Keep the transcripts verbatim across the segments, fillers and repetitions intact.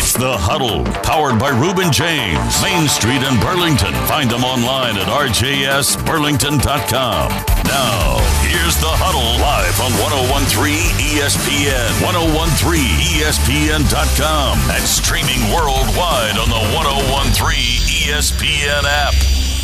It's The Huddle, powered by Reuben James, Main Street in Burlington. Find them online at r j s burlington dot com. Now, here's The Huddle live on ten thirteen E S P N, ten thirteen E S P N dot com, and streaming worldwide on the ten thirteen E S P N app.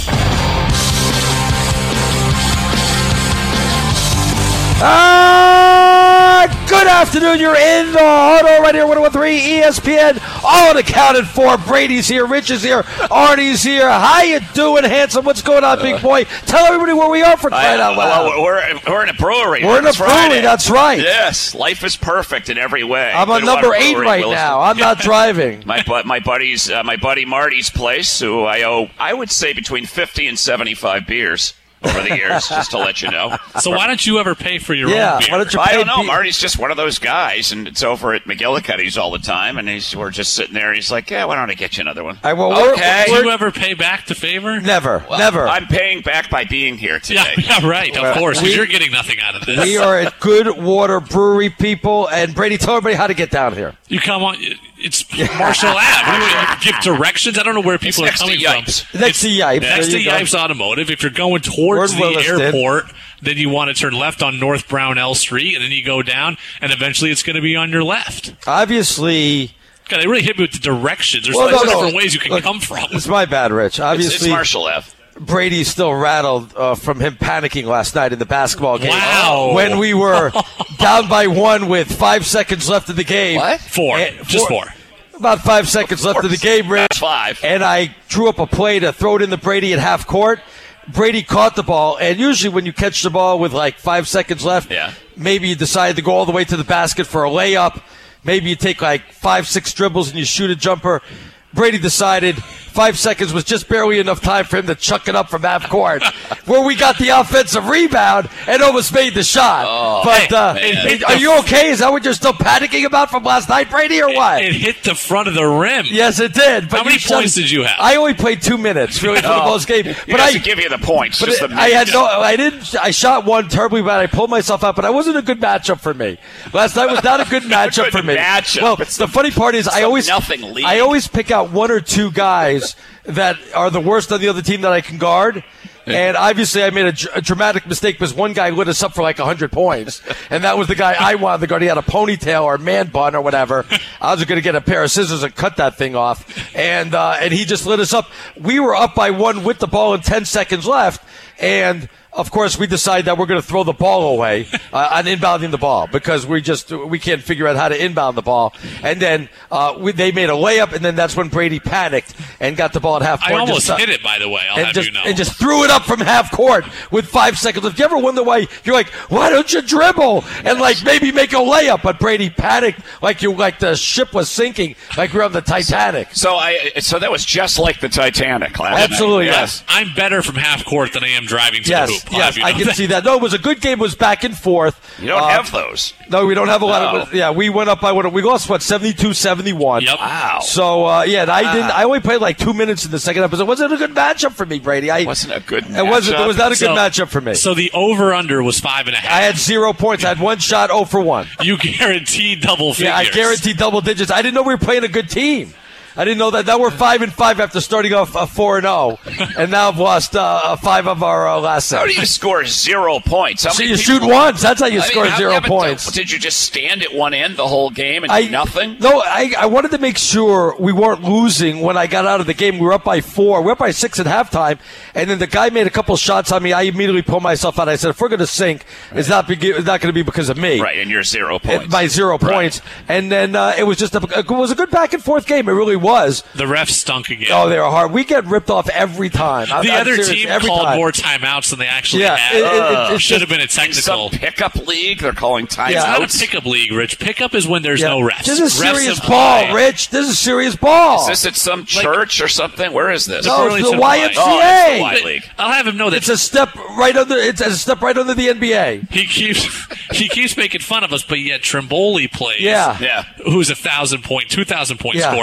Ah, good afternoon. You're in the huddle right here, ten thirteen E S P N. All accounted for. Brady's here, Rich is here, Arnie's here. How you doing, handsome? What's going on, big boy? Tell everybody where we are for crying out loud. Well, we're, we're in a brewery. We're in a It's brewery, Friday. that's right. Yes, life is perfect in every way. I'm on Good number water eight brewery, right Wilson. now. I'm not driving. My bu- my buddy's uh, my buddy Marty's place, who I owe, I would say, between fifty and seventy-five beers over the years, just to let you know. So why don't you ever pay for your Yeah, own beer? why don't you I pay don't know. pe- Marty's just one of those guys, and it's over at McGillicuddy's all the time, and he's, we're just sitting there. He's like, yeah, why don't I get you another one? I- well, we're- okay. Do you ever pay back the favor? Never, Well, never. I'm paying back by being here Yeah, today. yeah, right. Of Well, course, we- because you're getting nothing out of this. We are at Good Water Brewery, people. And Brady, tell everybody how to get down here. You come on. It's Marshall Ave. You give directions. I don't know where people It's are next to coming Yipes. from. Next to Yipes. Next There to you go. Yipes Automotive. If you're going towards Word the Williston. airport, then you want to turn left on North Brownell Street, and then you go down, and eventually it's going to be on your left. Obviously, God, they really hit me with the directions. There's Well, lots no, of no. different ways you can Look, come from. it's my bad, Rich. It's, Obviously, it's Marshall Ave. Brady's still rattled uh, from him panicking last night in the basketball game. Wow. When we were down by one with five seconds left of the game. What? Four. And Just four. About five seconds left of the game, Rich. Five. And I drew up a play to throw it in the Brady at half court. Brady caught the ball, and usually when you catch the ball with like five seconds left, Yeah. maybe you decide to go all the way to the basket for a layup. Maybe you take like five, six dribbles and you shoot a jumper. Brady decided five seconds was just barely enough time for him to chuck it up from half court, where we got the offensive rebound and almost made the shot. Oh, but uh, man. are you okay? Is that what you're still panicking about from last night, Brady, or what? It hit the front of the rim. Yes, it did. But How many you shot- points did you have? I only played two minutes really for the Oh. Bulls game, He but I. doesn't give you the points. But Just it- the I had minutes. no. I didn't. I shot one terribly bad. I pulled myself out, but I wasn't a good matchup for me. Last night was not a good matchup Good for me. matchup. Well, It's the funny part is, I a always nothing lead. I always pick out one or two guys that are the worst on the other team that I can guard. And obviously, I made a, dr- a dramatic mistake because one guy lit us up for like one hundred points. And that was the guy I wanted to guard. He had a ponytail or a man bun or whatever. I was going to get a pair of scissors and cut that thing off. And, uh, and he just lit us up. We were up by one with the ball and ten seconds left. And, of course, we decided that we're going to throw the ball away uh, on inbounding the ball because we just we can't figure out how to inbound the ball. And then uh, we, they made a layup, and then that's when Brady panicked and got the ball at half court. I almost just, uh, hit it, by the way. I'll and have just, you know. and just threw it up from half court with five seconds left. Do you ever wonder why you're like, why don't you dribble and like maybe make a layup? But Brady panicked like you like the ship was sinking, like we're on the Titanic. So I. So that was just like the Titanic last Absolutely, night. yes. I'm better from half court than I am driving to Yes, the hoop. I'll yes, have you I know can that. see that. No, it was a good game. It was back and forth. You don't Uh, have those. No, we don't have a lot No. of. Yeah, we went up by what? We lost what seventy-two seventy-one. Yep. Wow. So uh, yeah, and I didn't. I only played like two minutes in the second episode. It wasn't a good matchup for me, Brady. I It wasn't a good. It wasn't. It was not a good So- matchup for me. So the over-under was five and a half. I had zero points. I had one shot, zero for one. You guaranteed double figures. Yeah, I guaranteed double digits. I didn't know we were playing a good team. I didn't know that. Now we're five and five after starting off uh, four and zero, and now I've lost uh, five of our uh, last How six. do you score zero points? How So many you people- shoot once. That's how you I mean, score how- zero yeah, but points. Did you just stand at one end the whole game and I, do nothing? No, I, I wanted to make sure we weren't losing when I got out of the game. We were up by four. We were up by six at halftime, and then the guy made a couple shots on me. I immediately pulled myself out. I said, if we're going to sink, it's not, be, it's not going to be because of me. Right, and you're zero points. By zero Right. points. And then uh, it was just a, it was a good back and forth game. It really was. The refs stunk again. Oh, they were hard. We get ripped off every time. I'm, the I'm other serious, team every called time. more timeouts than they actually Yeah, had. it- it- it- it's Should just- have been a In some technical. pickup league, they're calling timeouts. Yeah. It's not a pickup league, Rich. Pickup is when there's Yeah. no refs. This is Refs serious imply- ball, Rich. This is serious ball. Is this at some church or something? Where is this? No, it's the Burlington Y M C A. Oh, it's the Y League. I'll have him know that It's a step right under. It's a step right under the N B A. he keeps he keeps making fun of us, but yet Trimboli plays. Yeah. Yeah. Who's a thousand point, two thousand point Yeah. scorer,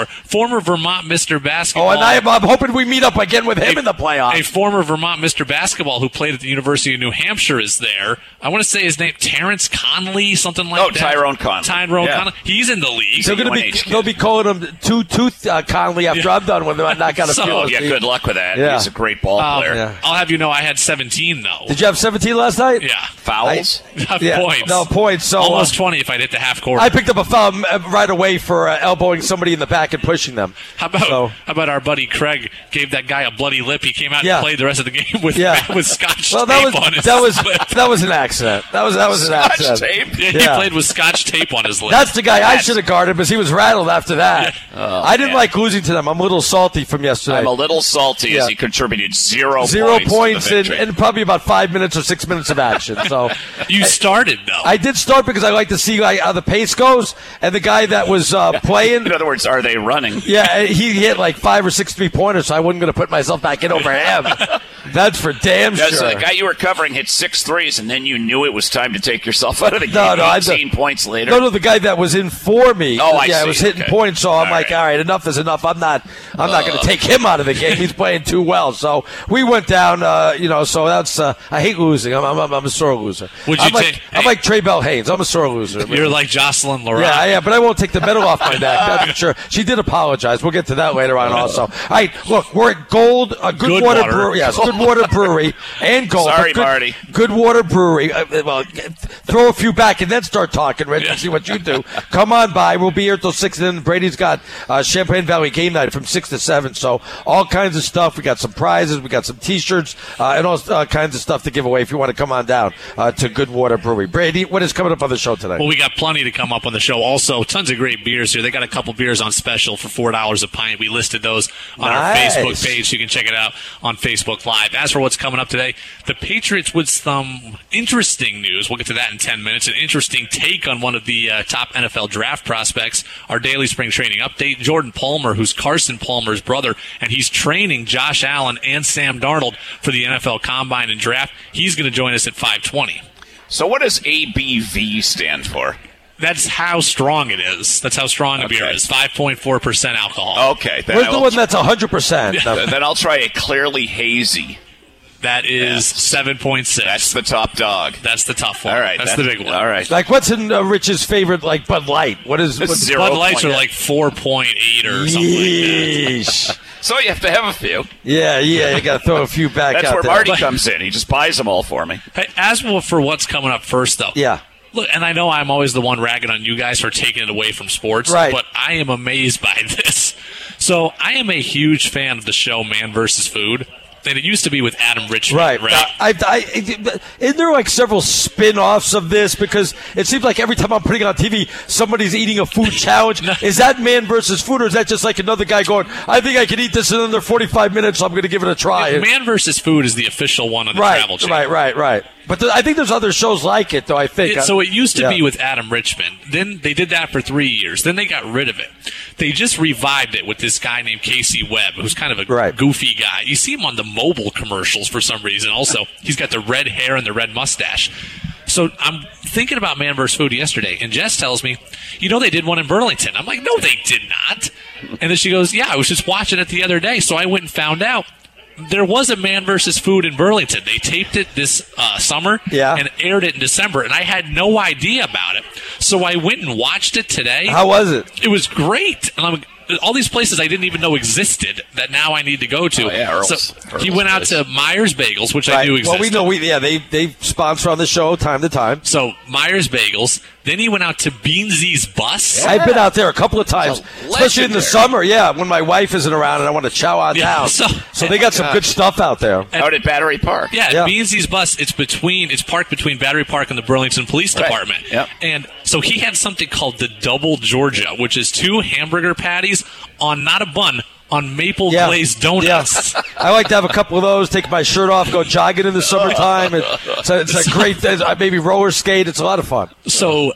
former Vermont Mister Basketball. Oh, and I, I'm hoping we meet up again with him a, in the playoffs. A former Vermont Mister Basketball who played at the University of New Hampshire is there. I want to say his name, Terrence Conley, something like oh, that. Tyrone Conley. Tyrone yeah. Conley. He's in the league. They're gonna be, they'll be calling him Two Tooth uh, Conley after Yeah. I'm done with him. I'm not going to So- feel Oh, his yeah, team. good luck with that. Yeah. He's a great ball Um, player. Yeah. I'll have you know I had seventeen, though. Did you have seventeen last night? Yeah. Fouls? Yeah. Points. No, points. So, Almost uh, twenty if I'd hit the half court. I picked up a foul uh, right away for uh, elbowing somebody in the back and pushing them. How about So- how about our buddy Craig gave that guy a bloody lip? He came out Yeah. and played the rest of the game with Yeah. with scotch Well, tape that was on his that was lip. that was an accident. That was that was an Scotch accident. tape? Yeah, he Yeah. played with scotch tape on his lip. That's the guy I should have guarded because he was rattled after that. Oh, I didn't man. like losing to them. I'm a little salty from yesterday. I'm a little salty Yeah. as he contributed zero, Zero points, points to the in, victory. in probably about five minutes or six minutes of action. So you started though. I did start because I like to see like, how the pace goes. And the guy that was uh, playing, In other words, are they running? yeah, he hit like five or six three pointers, so I wasn't going to put myself back in over him. That's for damn Yeah, sure. so the guy you were covering hit six threes, and then you knew it was time to take yourself out of the game. No, no, I- eighteen points later. No, no, the guy that was in for me. Oh, I yeah, see. was hitting Okay. points. So I'm All like, right. all right, enough is enough. I'm not, I'm not going to take him out of the game. He's playing too well. So we went down. Uh, you know, so that's. Uh, I hate losing. I'm, I'm, I'm a sore loser. Would you I'm like, take- I'm hey. like Trey Bell Haynes. I'm a sore loser. You're like Jocelyn Laurent. Yeah, yeah, but I won't take the medal off my neck. That's for sure. She did apologize. We'll get to that later on also. All right, look, we're at Gold, uh, Good, Good Water Water. Brewery. Yes, Good Water Brewery and Gold. Sorry, Good, Marty. Good Water Brewery. Uh, well, throw a few back and then start talking, Rich, and see what you do. Come on by. We'll be here till six, and then Brady's got uh, Champaign Valley game night from six to seven. So all kinds of stuff. We got some prizes. We got some T-shirts uh, and all uh, kinds of stuff to give away if you want to come on down uh, to Good Water Brewery. Brady, what is coming up on the show today? Well, we got plenty to come up on the show. Also, tons of great beers here. They got a couple beers on special for four dollars a pint. We listed those on Nice. our Facebook page. You can check it out on Facebook Live. As for what's coming up today, the Patriots with some interesting news. We'll get to that in ten minutes. An interesting take on one of the uh, top N F L draft prospects. Our daily spring training update. Jordan Palmer, who's Carson Palmer's brother, and he's training Josh Allen and Sam Darnold for the N F L Combine and Draft. He's going to join us at five twenty. So what does A B V stand for? That's how strong it is. That's how strong a beer Okay. is. five point four percent alcohol. Okay, then, Where's I the will one tr- that's one hundred percent? then I'll try a clearly hazy. That is seven point six. That's the top dog. That's the tough one. All right, That's the big one. All right. Like, what's in uh, Rich's favorite, like, Bud Light? What is... It's what's zero. Bud Lights are point- like four point eight or something like Yeesh. So you have to have a few. Yeah, yeah, you got to throw a few back That's out where there. Marty comes in. He just buys them all for me. that. Hey, as well for what's coming up first, though. Yeah. Look, and I know I'm always the one ragging on you guys for taking it away from sports, Right. but I am amazed by this. So I am a huge fan of the show Man versus Food. And it used to be with Adam Richman, Right. right? I, I, isn't there like several spin-offs of this? Because it seems like every time I'm putting it on T V, somebody's eating a food challenge. Is that Man versus Food, or is that just like another guy going, I think I can eat this in under forty-five minutes, so I'm going to give it a try? Man versus Food is the official one on the right, Travel Channel. right, right, right. But th- I think there's other shows like it, though, I think. It- so it used to Yeah. be with Adam Richman. Then they did that for three years. Then they got rid of it. They just revived it with this guy named Casey Webb, who's kind of a Right. goofy guy. You see him on the mobile commercials for some reason. Also, he's got the red hair and the red mustache. So I'm thinking about Man versus Food yesterday, and Jess tells me, you know, they did one in Burlington. I'm like, no, they did not. And then she goes, yeah, I was just watching it the other day. So I went and found out. There was a Man versus Food in Burlington. They taped it this uh, summer Yeah. and aired it in December, and I had no idea about it. So I went and watched it today. How was it? It was great. And I'm all these places I didn't even know existed that now I need to go to. Oh, yeah, Earl's- so Earl's he went out place. to Myers Bagels, which I Right. knew existed. Well, we know, we yeah, they, they sponsor on the show time to time. So Myers Bagels. Then he went out to Beansy's Bus. I've been out there a couple of times, It's especially in the legendary. summer. Yeah, when my wife isn't around and I want to chow on Yeah, down. so- So, they got some gosh. good stuff out there. Out at Battery Park. Yeah, Yeah. Beansy's Bus. It's between. It's parked between Battery Park and the Burlington Police Right. Department. Yep. And so he had something called the Double Georgia, which is two hamburger patties on not a bun, on maple Yeah. glazed donuts. Yeah. I like to have a couple of those, take my shirt off, go jogging in the summertime. It- It's a, it's a great, uh, maybe roller skate. It's a lot of fun. So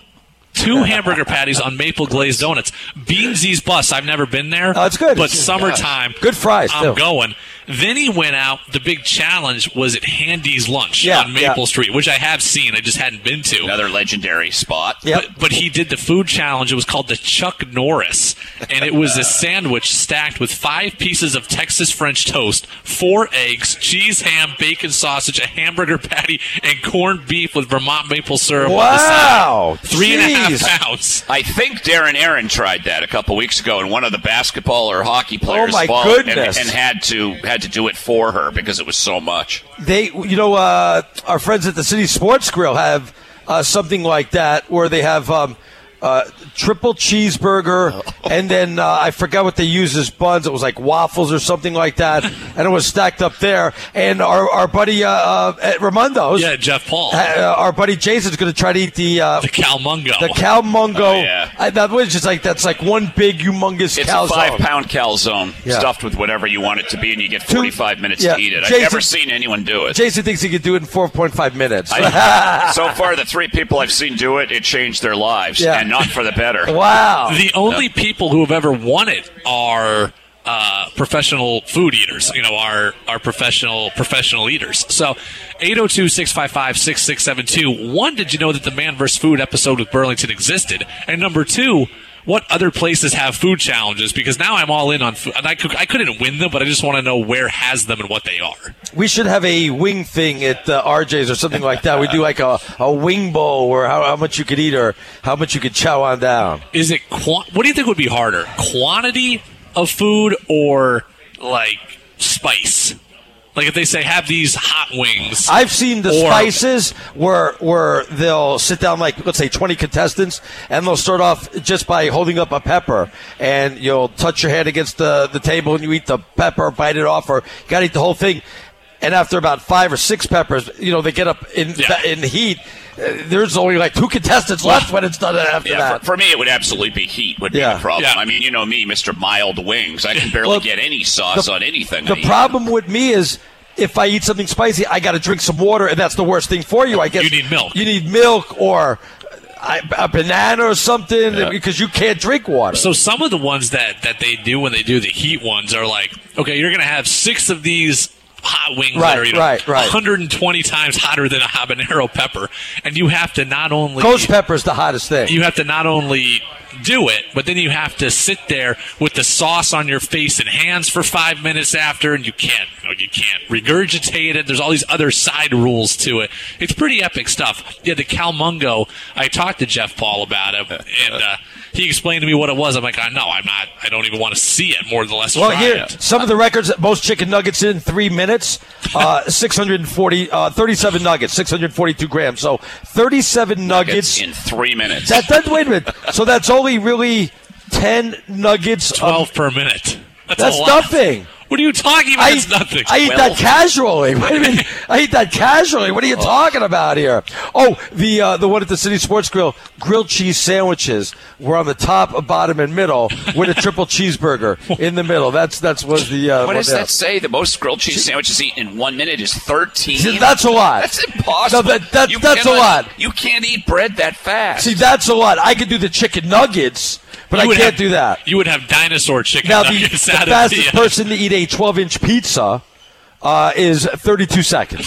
Two hamburger patties on maple glazed donuts. Beansy's Bus. I've never been there. Oh, it's good. But summertime. Good fries, I'm too. going. Then he went out. The big challenge was at Handy's Lunch Yeah, on Maple yeah. Street, which I have seen. I just hadn't been to. Another legendary spot. Yep. But, but he did the food challenge. It was called the Chuck Norris, and it was a sandwich stacked with five pieces of Texas French toast, four eggs, cheese, ham, bacon, sausage, a hamburger patty, and corned beef with Vermont maple syrup Wow. on the side. Three and a half Jeez. pounds. I think Darren Aaron tried that a couple weeks ago, and one of the basketball or hockey players Oh, my followed goodness. And, and had to had to do it for her because it was so much. They, you know, uh, our friends at the City Sports Grill have uh, something like that where they have um, uh, triple cheeseburger, and then uh, I forgot what they use as buns. It was like waffles or something like that, and it was stacked up there. And our our buddy uh, uh, at Raimondo's, Yeah, Jeff Paul. uh, our buddy Jason's going to try to eat the uh, The Calmungo. the Calmungo. Oh, yeah. I, that was just like that's like one big humongous It's calzone. a five-pound calzone Yeah. stuffed with whatever you want it to be, and you get forty-five minutes yeah. to eat it. Jason- I've never seen anyone do it. Jason thinks he could do it in four point five minutes. I, so far, the three people I've seen do it, it changed their lives, Yeah. and not for the better. Wow. The only people who have ever won it are uh, professional food eaters. You know, are are professional professional eaters. So, eight oh two, six five five, six six seven two. One, did you know that the Man versus. Food episode with Burlington existed? And number two, what other places have food challenges? Because now I'm all in on food. And I, could, I couldn't win them, but I just want to know where has them and what they are. We should have a wing thing at uh, R J's or something like that. We do like a, a wing bowl or how, how much you could eat or how much you could chow on down. Is it qua- what do you think would be harder, quantity of food or like spice? Like if they say have these hot wings. I've seen the Or- spices where where they'll sit down like let's say twenty contestants and they'll start off just by holding up a pepper and you'll touch your hand against the, the table and you eat the pepper, bite it off, or you gotta eat the whole thing. And after about five or six peppers, you know, they get up in Yeah. in the heat. Uh, there's only like two contestants left when it's done after Yeah, that. for, for me, it would absolutely be heat would be Yeah. the problem. Yeah. I mean, you know me, Mister Mild Wings. I can barely Well, get any sauce the- on anything. The I eat. problem with me is if I eat something spicy, I got to drink some water, and that's the worst thing for you. I guess You need milk. You need milk or a, a banana or something because you can't drink water. So some of the ones that, that they do when they do the heat ones are like, okay, you're going to have six of these hot wings Right, that are you know, right, right. one hundred twenty times hotter than a habanero pepper, and you have to not only Ghost pepper's the hottest thing. you have to not only do it, but then you have to sit there with the sauce on your face and hands for five minutes after, and you can't, you know, you can't regurgitate it. There's all these other side rules to it. It's pretty epic stuff. Yeah, the Calmungo. I talked to Jeff Paul about it, and uh, he explained to me what it was. I'm like, I know, I'm not. I don't even want to see it. More than less. Well, try here, it. some of the records, most chicken nuggets in three minutes, uh, six hundred forty, uh, thirty-seven nuggets, six hundred forty-two grams. So thirty-seven nuggets. in three minutes. That, that, wait a minute. So that's only really ten nuggets. of- twelve per minute. That's, That's a lot. nothing. What are you talking about? I, It's nothing. I eat Well- that casually. What do you mean? I eat that casually. What are you talking about here? Oh, the uh, the one at the City Sports Grill, grilled cheese sandwiches were on the top, bottom, and middle with a triple cheeseburger in the middle. That's that's was the. Uh, what does yeah. that say? The most grilled cheese sandwiches eaten in one minute is thirteen. See, that's a lot. That's impossible. No, that- that- You that's a cannot- lot. You can't eat bread that fast. See, that's a lot. I could do the chicken nuggets, but You I would can't have- do that. You would have dinosaur chicken Now, the, nuggets the out of fastest the, uh, person to eat a twelve-inch pizza uh, is thirty-two seconds.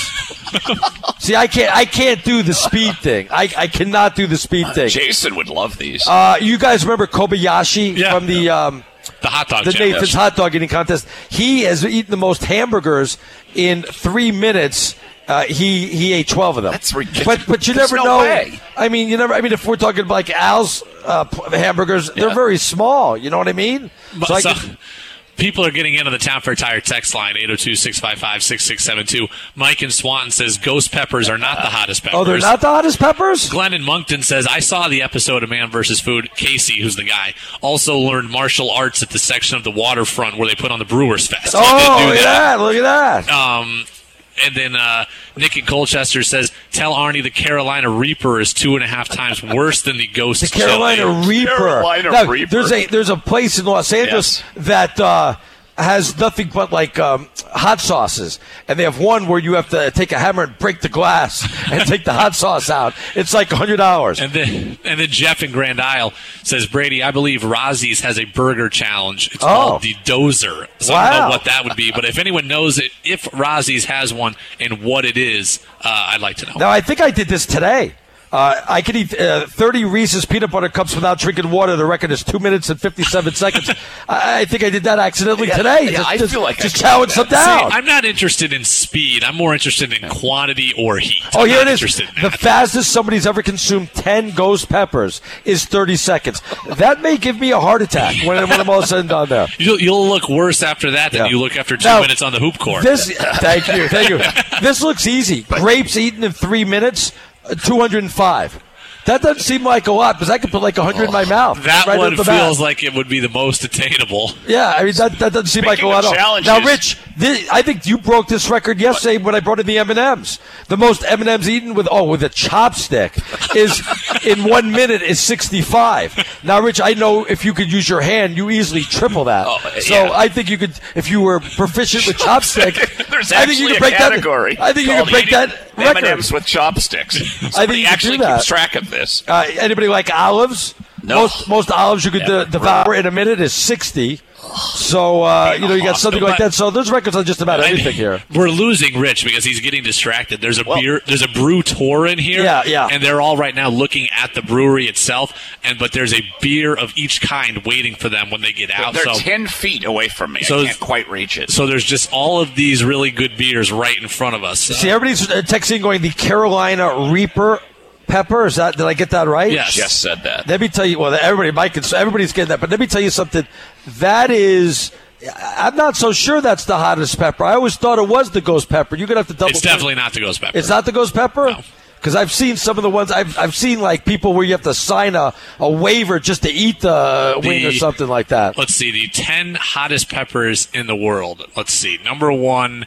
See, I can't. I can't do the speed thing. I, I cannot do the speed thing. Jason would love these. Uh, you guys remember Kobayashi Yeah. from the um, the hot dog the challenge. Nathan's hot dog eating contest? He has eaten the most hamburgers in three minutes. Uh, he he ate twelve of them. That's ridiculous. But but you There's never no know. way. I mean, you never. I mean, if we're talking like Al's uh, p- hamburgers, they're Yeah. very small. You know what I mean? But So I so- could- people are getting into the Town Fair Tire text line, eight oh two, six five five, six six seven two. Mike in Swanton says ghost peppers are not the hottest peppers. oh, they're not the hottest peppers. Glenn in Moncton says, I saw the episode of Man versus. Food. Casey, who's the guy, also learned martial arts at the section of the waterfront where they put on the Brewers Fest. He Oh, did do look at that! Look at that! Um, and then uh, Nick in Colchester says, tell Arnie the Carolina Reaper is two and a half times worse than the Ghost The Carolina chili. Reaper. Carolina Now, Reaper. There's a there's a place in Los Angeles Yes. that uh, has nothing but like um, hot sauces, and they have one where you have to take a hammer and break the glass and take the hot sauce out. It's like a hundred dollars. And then, and then Jeff in Grand Isle says, Brady, I believe Rozzi's has a burger challenge. It's Oh. called the Dozer. So I don't Wow. know what that would be, but if anyone knows it, if Rozzi's has one and what it is, uh, I'd like to know. Now, I think I did this today. Uh, I could eat uh, thirty Reese's peanut butter cups without drinking water. The record is two minutes and fifty-seven seconds. I, I think I did that accidentally Yeah, today. yeah, just I just, feel like I just could do chowing that. some See, down. I'm not interested in speed. I'm more interested in quantity or heat. Oh, I'm here not it is. interested in The that. fastest somebody's ever consumed ten ghost peppers is thirty seconds. That may give me a heart attack when, when I'm all said and done there. You'll, you'll look worse after that than Yeah. you look after two Now, minutes on the hoop court. This, thank you, thank you. This looks easy. Grapes eaten in three minutes, uh, two hundred five. That doesn't seem like a lot because I could put like one hundred in my mouth. that right one off the bat. feels like it would be the most attainable. Yeah, I mean that that doesn't seem Speaking like a lot. of Of, challenges- now, Rich, this, I think you broke this record yesterday when I brought in the M and M's. The most M and M's eaten with oh with a chopstick is in one minute is sixty-five. Now, Rich, I know if you could use your hand, you easily triple that. Oh, so yeah. I think you could if you were proficient with chopstick. There's I think you actually could a break category. that. I think you called could break eating that M record. and M's with chopsticks. I Somebody think you could actually do that. keeps track of this. Uh, anybody like olives? No. Most most olives you could Yeah. de- devour in a minute is sixty. So uh, you know you got something like that. So there's records on just about I- everything here. We're losing Rich because he's getting distracted. There's a Well- beer, there's a brew tour in here. Yeah, yeah. And they're all right now looking at the brewery itself. And but there's a beer of each kind waiting for them when they get out. They're so, ten feet away from me. So I it's- can't quite reach it. so there's just all of these really good beers right in front of us. See, everybody's uh, texting going the Carolina Reaper pepper. Is that did I get that right? Yes. Just said that. Let me tell you. Well, everybody, Mike, it's- everybody's getting that. But let me tell you something. That is. I'm not so sure that's the hottest pepper. I always thought it was the ghost pepper. You're gonna have to double. It's check. definitely not the ghost pepper. It's not the ghost pepper? No. Because I've seen some of the ones I've I've seen like people where you have to sign a, a waiver just to eat the, The- wing or something like that. Let's see the ten hottest peppers in the world. Let's see. Number one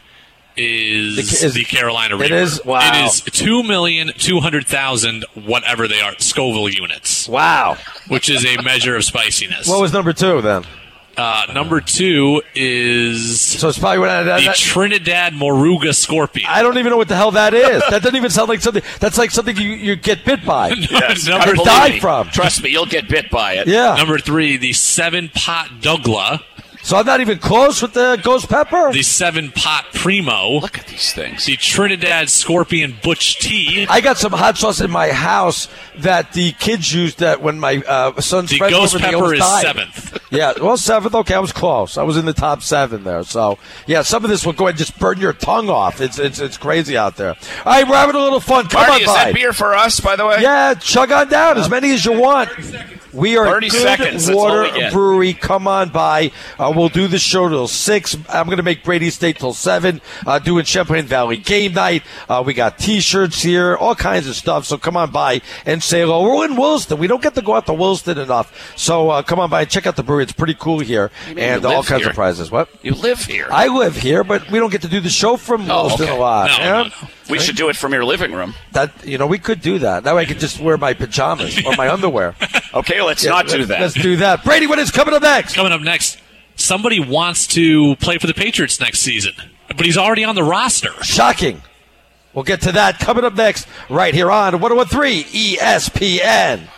is The- is- the Carolina it Reaper. is? Wow. It is two million two hundred thousand whatever they are Scoville units, Wow. which is a measure of spiciness. What was number two then? Uh, number two is So it's probably when I, the that, Trinidad Moruga Scorpion. I don't even know what the hell that is. That doesn't even sound like something. That's like something you, you get bit by. Yes. Number Or Believe die me. from. Trust me, you'll get bit by it. Yeah. Number three, the seven pot Douglas, So I'm not even close with the ghost pepper. the seven pot Primo, Look at these things. the Trinidad Scorpion Butch Tea, I got some hot sauce in my house that the kids used that when my uh, son's the friend ghost over, they pepper almost is died. seventh. Yeah, well, seventh. Okay, I was close. I was in the top seven there. So, yeah, some of this will go ahead and just burn your tongue off. It's it's it's crazy out there. All right, we're having a little fun. Come Marty, on is by. that beer for us, by the way? Yeah, chug on down as many as you want. We are thirty Good seconds, that's all Water we get. Brewery. Come on by. Uh, we'll do the show till six. I'm going to make Brady stay till seven. Uh, doing Champlain Valley game night. Uh, we got T-shirts here, all kinds of stuff. So come on by and say hello. We're in Williston. We don't get to go out to Williston enough. So uh, come on by and check out the brewery. It's pretty cool here, mean and you all live kinds here? of prizes. What? You live here. I live here, but we don't get to do the show from Oh, Williston okay. a lot. No, yeah? no, no. we should do it from your living room. That you know, we could do that. That way, I could just wear my pajamas or my underwear. Okay, let's Yeah, not do let's- that. Let's do that. Brady, what is coming up next? Coming up next, somebody wants to play for the Patriots next season, but he's already on the roster. Shocking. We'll get to that coming up next, right here on one oh one three E S P N.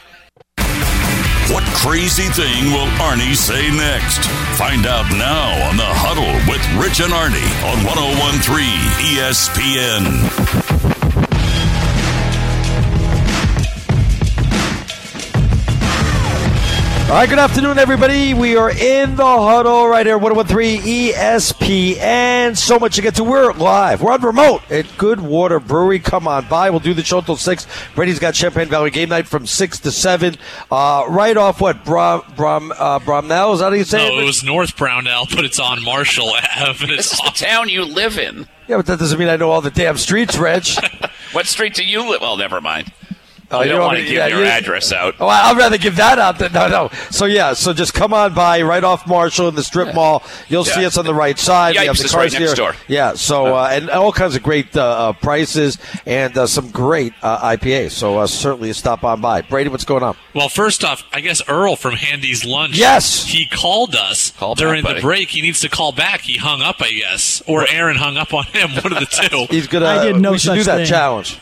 What crazy thing will Arnie say next? Find out now on The Huddle with Rich and Arnie on one oh one three E S P N. All right, good afternoon, everybody. We are in the huddle right here, one oh one three E S P N. So much to get to. We're live. We're on remote at Good Water Brewery. Come on by. We'll do the show until six. Brady's got Champagne Valley game night from six to seven. Uh, right off what? Brom, Brom, uh, Bromnell? Is that how you say No, it? it was North Brownell, but it's on Marshall Ave. And This it's is the off. town you live in. Yeah, but that doesn't mean I know all the damn streets, Rich. What street do you live? Well, never mind. Oh, you don't want to me- give yeah, your you- address out. Oh, I- I'd rather give that out than no, no. So yeah, so just come on by right off Marshall in the strip mall. You'll Yeah. see us on the right side. We have Yipes the is cars right next here. door. Yeah, so uh, and all kinds of great uh, uh, prices and uh, some great uh, I P As. So uh, certainly stop on by. Brady, what's going on? Well, first off, I guess Earl from Handy's Lunch. Yes. He called us Call back, during buddy. the break. He needs to call back. He hung up, I guess. Or Aaron hung up on him, one of the two. He's gonna. I did no we should such do that thing. challenge.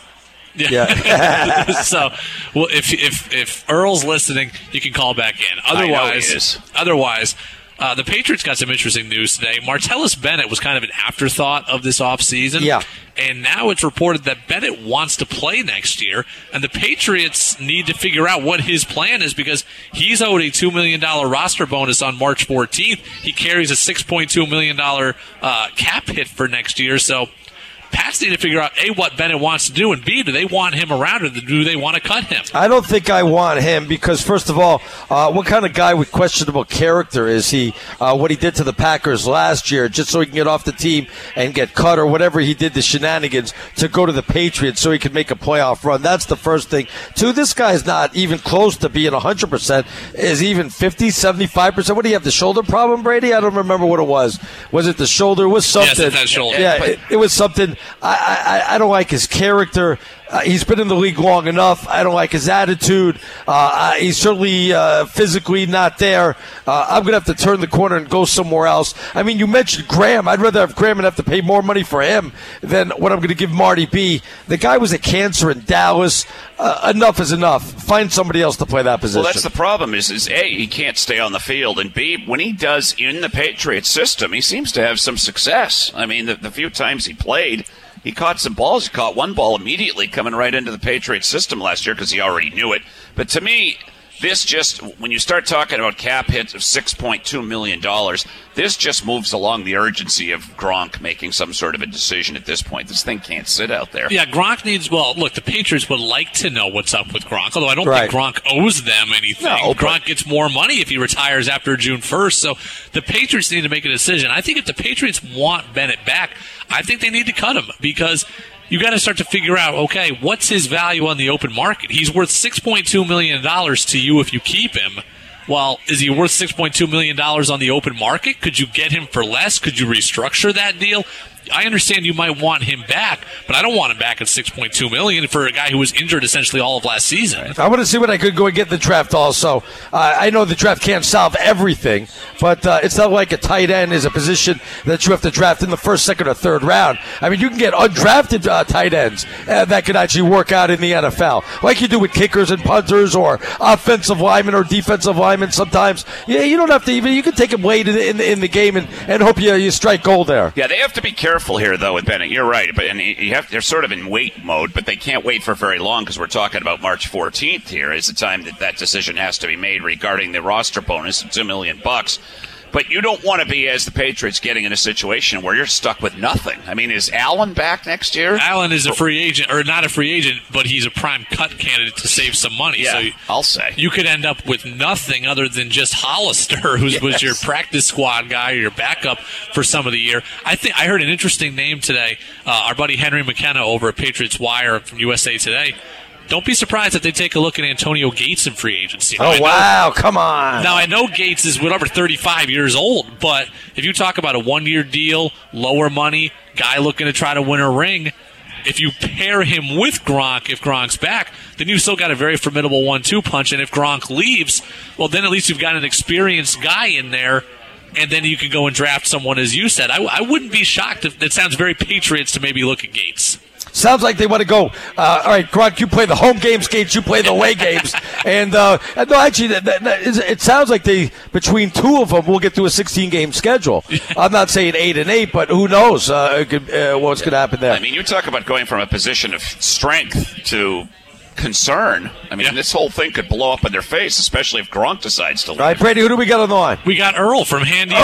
Yeah. so, well, if if if Earl's listening, you can call back in. I know he Otherwise, is. otherwise, uh, the Patriots got some interesting news today. Martellus Bennett was kind of an afterthought of this offseason. Yeah. And now it's reported that Bennett wants to play next year, and the Patriots need to figure out what his plan is because he's owed a two million dollars roster bonus on March fourteenth. He carries a six point two million dollars uh, cap hit for next year, so Pats need to figure out, A, what Bennett wants to do, and B, do they want him around or do they want to cut him? I don't think I want him because, first of all, uh, what kind of guy with questionable character is he? Uh, what he did to the Packers last year, just so he can get off the team and get cut, or whatever he did, the shenanigans, to go to the Patriots so he can make a playoff run. That's the first thing. Two, this guy's not even close to being one hundred percent. Is even fifty, seventy-five percent. What do you have, the shoulder problem, Brady? I don't remember what it was. Was it the shoulder? It was something. Yes, it's that shoulder. Yeah, it, it was something. I, I, I don't like his character. Uh, he's been in the league long enough. I don't like his attitude. Uh, I, he's certainly uh, physically not there. Uh, I'm going to have to turn the corner and go somewhere else. I mean, you mentioned Graham. I'd rather have Graham and have to pay more money for him than what I'm going to give Marty B. The guy was a cancer in Dallas. Uh, enough is enough. Find somebody else to play that position. Well, that's the problem is, is A, he can't stay on the field, and B, when he does in the Patriots system, he seems to have some success. I mean, the, the few times he played, he caught some balls. He caught one ball immediately coming right into the Patriots system last year because he already knew it. But to me, this just, when you start talking about cap hits of six point two million dollars, this just moves along the urgency of Gronk making some sort of a decision at this point. This thing can't sit out there. Yeah, Gronk needs, well, look, the Patriots would like to know what's up with Gronk, although I don't Right. think Gronk owes them anything. No, but- Gronk gets more money if he retires after June first, so the Patriots need to make a decision. I think if the Patriots want Bennett back, I think they need to cut him because you got to start to figure out, okay, what's his value on the open market? He's worth six point two million dollars to you if you keep him. Well, is he worth six point two million dollars on the open market? Could you get him for less? Could you restructure that deal? I understand you might want him back, but I don't want him back at six point two million dollars for a guy who was injured essentially all of last season. I want to see what I could go and get in the draft also. Uh, I know the draft can't solve everything, but uh, it's not like a tight end is a position that you have to draft in the first, second, or third round. I mean, you can get undrafted uh, tight ends uh, that could actually work out in the N F L, like you do with kickers and punters or offensive linemen or defensive linemen sometimes. Yeah, you don't have to even – you can take them late in, in, in the game and, and hope you, you strike gold there. Yeah, they have to be careful here, though, with Bennett. You're right, but and you have they're sort of in wait mode, but they can't wait for very long because we're talking about March fourteenth here is the time that that decision has to be made regarding the roster bonus of two million bucks. But you don't want to be, as the Patriots, getting in a situation where you're stuck with nothing. I mean, is Allen back next year? Allen is a free agent, or not a free agent, but he's a prime cut candidate to save some money. Yeah, so you, I'll say. You could end up with nothing other than just Hollister, who Yes. was your practice squad guy or your backup for some of the year. I think I heard an interesting name today. Uh, our buddy Henry McKenna over at Patriots Wire from U S A Today. Don't be surprised if they take a look at Antonio Gates in free agency. Now, I Oh, know- wow. Come on. Now, I know Gates is whatever, thirty-five years old, but if you talk about a one-year deal, lower money, guy looking to try to win a ring, if you pair him with Gronk, if Gronk's back, then you've still got a very formidable one two punch. And if Gronk leaves, well, then at least you've got an experienced guy in there, and then you can go and draft someone, as you said. I, I wouldn't be shocked if it sounds very Patriots to maybe look at Gates. Sounds like they want to go, uh, all right, Gronk, you play the home games, Gates, you play the away games. And, uh, no, actually, that, that, that is, it sounds like they, between two of them, will get to a sixteen-game schedule. I'm not saying eight and eight, but who knows uh, it could, uh, what's going to happen there. I mean, you talk about going from a position of strength to concern. I mean, Yeah. this whole thing could blow up in their face, especially if Gronk decides to leave. All right, Brady, who do we got on the line? We got Earl from Handy's.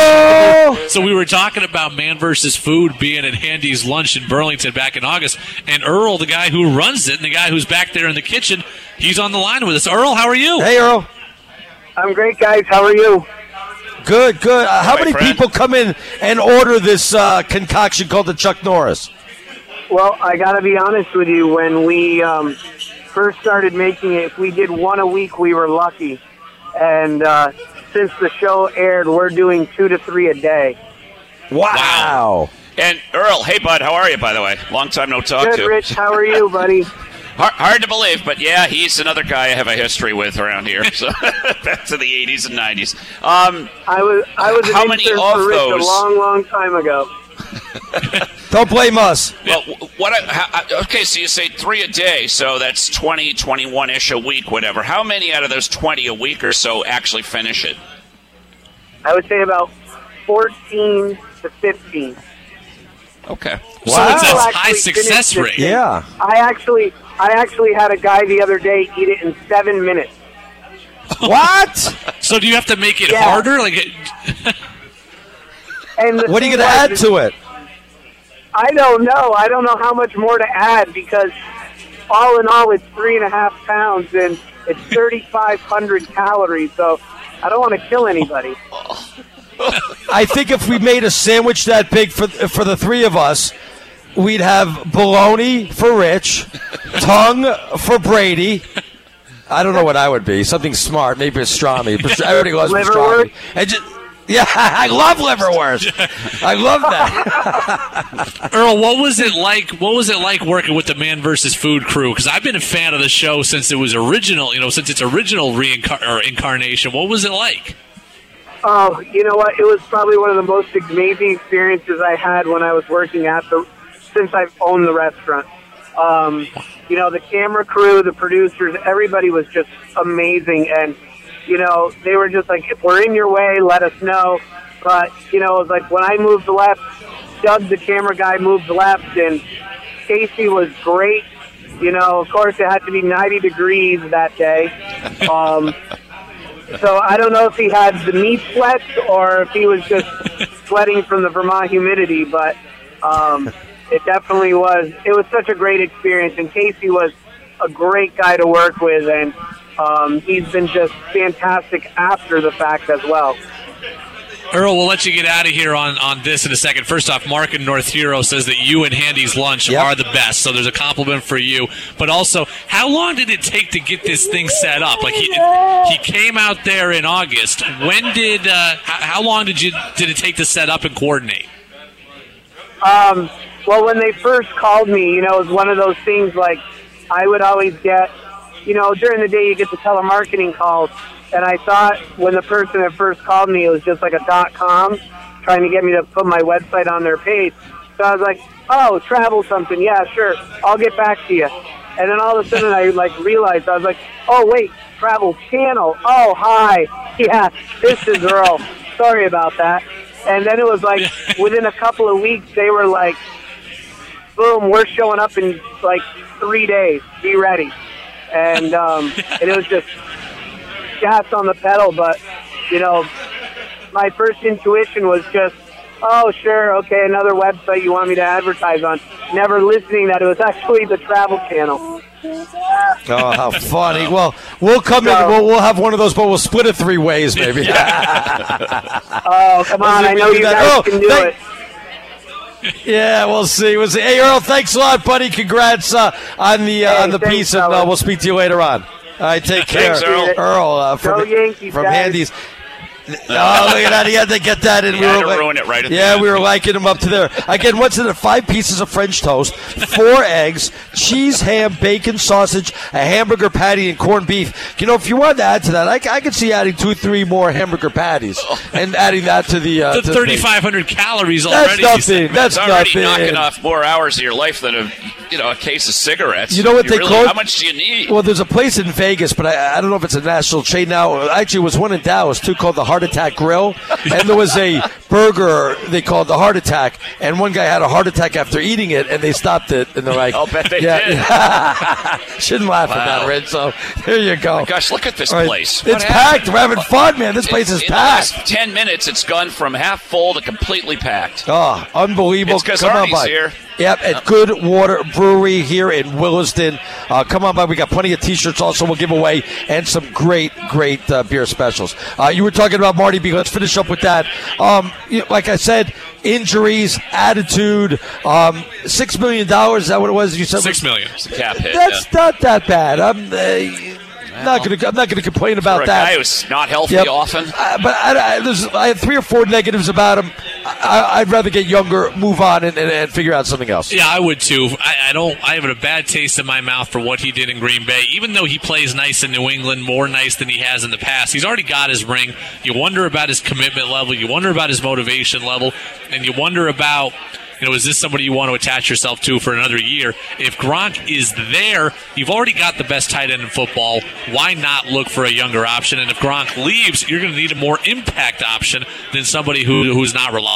Oh! So we were talking about Man versus Food being at Handy's Lunch in Burlington back in August, and Earl, the guy who runs it and the guy who's back there in the kitchen, he's on the line with us. Earl, how are you? Hey, Earl. I'm great, guys. How are you? Good, good. Uh, how My many friend. people come in and order this uh, concoction called the Chuck Norris? Well, I got to be honest with you. When we um, first started making it, if we did one a week, we were lucky. And uh, since the show aired, we're doing two to three a day. Wow. And Earl, hey, bud, how are you, by the way? Long time no talk Good, to. Rich. How are you, buddy? Hard, hard to believe, but yeah, he's another guy I have a history with around here. So back to the eighties and nineties. Um, I was I was an how many intern of for Rich those? a long, long time ago. Don't blame us. Well, what? I, how, okay, so you say three a day, so that's twenty, twenty-one-ish a week, whatever. How many out of those twenty a week or so actually finish it? I would say about fourteen to fifteen. Okay. So Wow. it's a People high actually success finished it. rate. Yeah. I actually, I actually had a guy the other day eat it in seven minutes. What? So do you have to make it Yeah. harder? Like, it, And the What are you thing going to add was, to it? I don't know. I don't know how much more to add because all in all, it's three and a half pounds and it's thirty-five hundred calories. So I don't want to kill anybody. I think if we made a sandwich that big for for the three of us, we'd have bologna for Rich, tongue for Brady. I don't know what I would be. Something smart, maybe pastrami. Pastr- Everybody loves Liverwurst? pastrami. And just, yeah, I love liverwurst. I love that. Earl, what was it like? What was it like working with the Man versus Food crew? Because I've been a fan of the show since it was original. You know, since its original reincar- or incarnation. What was it like? Oh, you know what? It was probably one of the most amazing experiences I had when I was working at the, since I've owned the restaurant. Um, you know, the camera crew, the producers, everybody was just amazing. And, you know, they were just like, if we're in your way, let us know. But, you know, it was like when I moved left, Doug, the camera guy, moved left, and Casey was great. You know, of course, it had to be ninety degrees that day. Um, so I don't know if he had the meat sweats or if he was just sweating from the Vermont humidity, but um, it definitely was. It was such a great experience, and Casey was a great guy to work with, and um, he's been just fantastic after the fact as well. Earl, we'll let you get out of here on, on this in a second. First off, Mark in North Hero says that you and Handy's lunch Yep. are the best, so there's a compliment for you. But also, how long did it take to get this thing set up? Like he he came out there in August. When did uh, how, how long did you did it take to set up and coordinate? Um, well, when they first called me, you know, it was one of those things like I would always get, you know, during the day you get the telemarketing calls, and I thought when the person that first called me, it was just like a dot com trying to get me to put my website on their page. So I was like, oh, travel something. Yeah, sure. I'll get back to you. And then all of a sudden I like realized, I was like, oh, wait, Travel Channel. Oh, hi. Yeah, this is Earl. Sorry about that. And then it was like within a couple of weeks, they were like, boom, we're showing up in like three days. Be ready. And, um, and it was just gas on the pedal. But, you know, my first intuition was just, oh, sure, okay, another website you want me to advertise on. Never listening that it was actually the Travel Channel. Oh, how funny. Well, we'll come in. So- We'll, we'll have one of those, but we'll split it three ways, maybe. Oh, come on, I know we do you that. guys Oh, can do thank- it. Yeah, we'll see. We'll see. Hey, Earl, thanks a lot, buddy. Congrats uh, on the uh, Hey, on the thanks, piece, and uh, fellas. we'll speak to you later on. All right, take care, Thanks, Earl. Earl uh, from, Go Yankees, from guys. Handy's. Oh, look at that. He had to get that in. He had to ruin it right at the Yeah, end. we were liking him up to there. Again, what's in it? Five pieces of French toast, four eggs, cheese, ham, bacon, sausage, a hamburger patty, and corned beef. You know, if you wanted to add to that, I, I could see adding two, three more hamburger patties and adding that to the... Uh, The to the- thirty-five hundred calories That's already. you said. nothing. That's It's already nothing. knocking off more hours of your life than a you know a case of cigarettes. You know what they really, call it? How much do you need? Well, there's a place in Vegas, but I, I don't know if it's a national chain now. Actually, it was one in Dallas, too, called the Heart Attack Grill. And there was a burger they called the Heart Attack, and one guy had a heart attack after eating it, and they stopped it, and they're like, I'll bet they yeah, did. yeah. Shouldn't laugh at Wow. that, Rich. So there you go. Gosh, look at this All right. place. What It's happened? packed. We're having fun, man. This place In- is in packed. the last ten minutes, it's gone from half full to completely packed. Oh, unbelievable. It's 'cause Come on Arnie's by. here. Yep, at Good Water Brewery here in Williston. Uh, come on by. We got plenty of T-shirts also we'll give away and some great, great uh, beer specials. Uh, you were talking about Marty B. Let's finish up with with that. Um, you know, like I said, injuries, attitude, um, six million dollars. Is that what it was? You said Six million. It's a cap hit. That's yeah. not that bad. I'm uh, not going to. I'm not going to complain about For a that. guy who's not healthy Yep. often. Uh, but I, I, there's, I have three or four negatives about him. I, I'd rather get younger, move on, and, and, and figure out something else. Yeah, I would too. I, I don't. I have a bad taste in my mouth for what he did in Green Bay. Even though he plays nice in New England, more nice than he has in the past. He's already got his ring. You wonder about his commitment level. You wonder about his motivation level, and you wonder about, you know, is this somebody you want to attach yourself to for another year? If Gronk is there, you've already got the best tight end in football. Why not look for a younger option? And if Gronk leaves, you're going to need a more impact option than somebody who who's not reliable.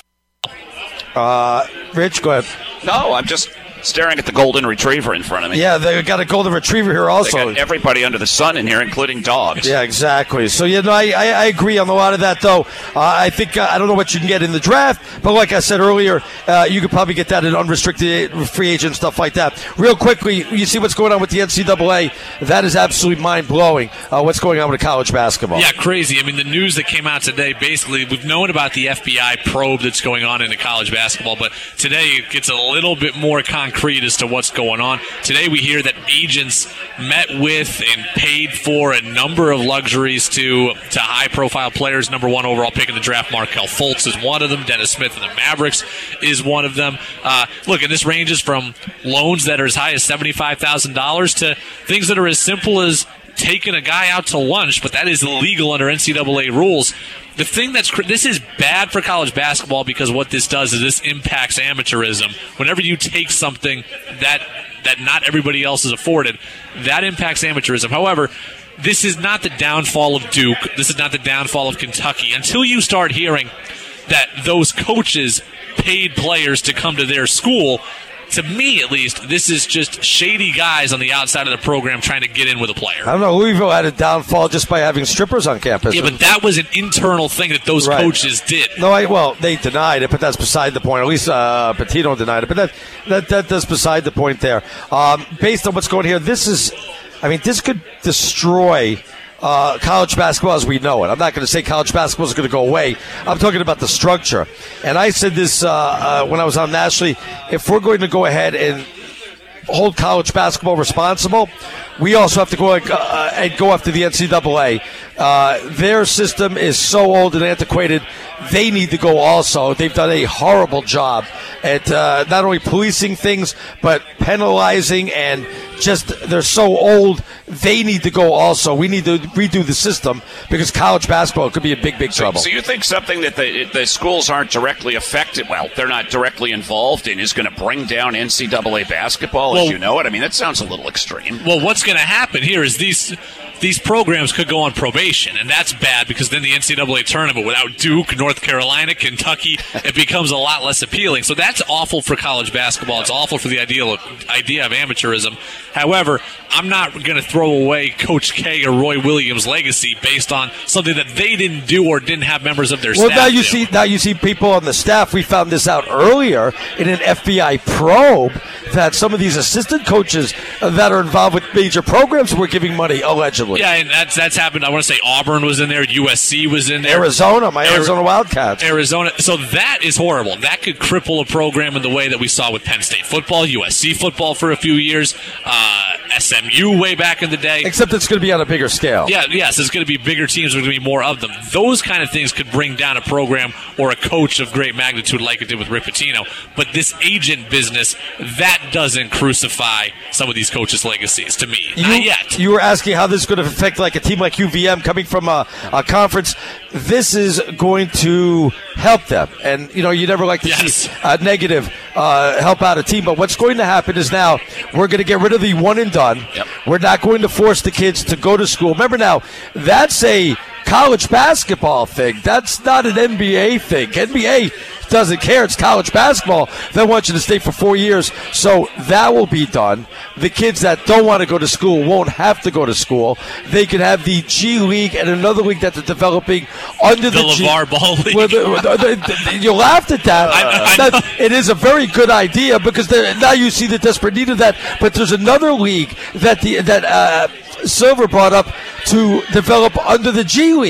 Uh, Rich, go ahead. No, I'm just staring at the golden retriever in front of me. Yeah, they got a golden retriever here They also. got everybody under the sun in here, including dogs. Yeah, exactly. So, you know, I, I, I agree on a lot of that, though. Uh, I think, uh, I don't know what you can get in the draft, but like I said earlier, uh, you could probably get that in unrestricted free agent, stuff like that. Real quickly, you see what's going on with the N C double A. That is absolutely mind-blowing, uh, what's going on with college basketball. Yeah, crazy. I mean, the news that came out today, basically, we've known about the F B I probe that's going on into college basketball, but today it gets a little bit more concrete as to what's going on. Today we hear that agents met with and paid for a number of luxuries to to high-profile players. Number one overall pick in the draft, Markelle Fultz, is one of them. Dennis Smith of the Mavericks is one of them. Uh, look, and this ranges from loans that are as high as seventy-five thousand dollars to things that are as simple as taking a guy out to lunch, but that is illegal under N C double A rules. The thing that's this is bad for college basketball because what this does is this impacts amateurism. Whenever you take something that that not everybody else is afforded, that impacts amateurism. However, this is not the downfall of Duke. This is not the downfall of Kentucky. Until you start hearing that those coaches paid players to come to their school, to me, at least, this is just shady guys on the outside of the program trying to get in with a player. I don't know. Louisville had a downfall just by having strippers on campus. Yeah, but that was an internal thing that those Right. coaches did. No, I, well, they denied it, but that's beside the point. At least uh, Patino denied it, but that, that, that that's beside the point there. Um, based on what's going here, this is, I mean, this could destroy uh, college basketball as we know it. I'm not going to say college basketball is going to go away. I'm talking about the structure. And I said this uh, uh, when I was on nationally. If we're going to go ahead and hold college basketball responsible, we also have to go uh, and go after the N C double A. Uh, their system is so old and antiquated. They need to go also. They've done a horrible job at uh, not only policing things, but penalizing, and just they're so old. They need to go also. We need to redo the system because college basketball could be in big, big So, trouble. so you think something that the, the schools aren't directly affected, well, they're not directly involved in, is going to bring down N C double A basketball Well- as you know it? I mean, that sounds a little extreme. Well, what's going to happen here is these these programs could go on probation, and that's bad because then the N C double A tournament without Duke, North Carolina, Kentucky, it becomes a lot less appealing. So that's awful for college basketball. It's awful for the idea of, idea of amateurism. However, I'm not going to throw away Coach K or Roy Williams' legacy based on something that they didn't do or didn't have members of their Well, staff now you do. see, now you see people on the staff. We found this out earlier in an F B I probe that some of these assistant coaches that are involved with major programs were giving money allegedly. Yeah, and that's that's happened. I want to say Auburn was in there, U S C was in there, Arizona, my Ari- Arizona Wildcats. Arizona. So that is horrible. That could cripple a program in the way that we saw with Penn State football, U S C football for a few years, uh, S M U way back in the day. Except it's going to be on a bigger scale. Yeah, yes, there's going to be bigger teams. There's going to be more of them. Those kind of things could bring down a program or a coach of great magnitude like it did with Rick Pitino. But this agent business, that doesn't crucify some of these coaches' legacies to me. You, Not yet. You were asking how this is going to affect like a team like U V M coming from a, a conference. This is going to help them. And, you know, you never like to Yes. see a negative uh, help out a team. But what's going to happen is now we're going to get rid of the one and done. Yep. We're not going to force the kids to go to school. Remember now, that's a college basketball thing. That's not an N B A thing. N B A doesn't care. It's college basketball. They want you to stay for four years. So that will be done. The kids that don't want to go to school won't have to go to school. They can have the G League and another league that they're developing under the, The G- LeVar Ball League. Well, the- the- the- you laughed at that. I know, I That- know. It is a very good idea because there- now you see the desperate need of that. But there's another league that the that uh, Silver brought up to develop under the G League.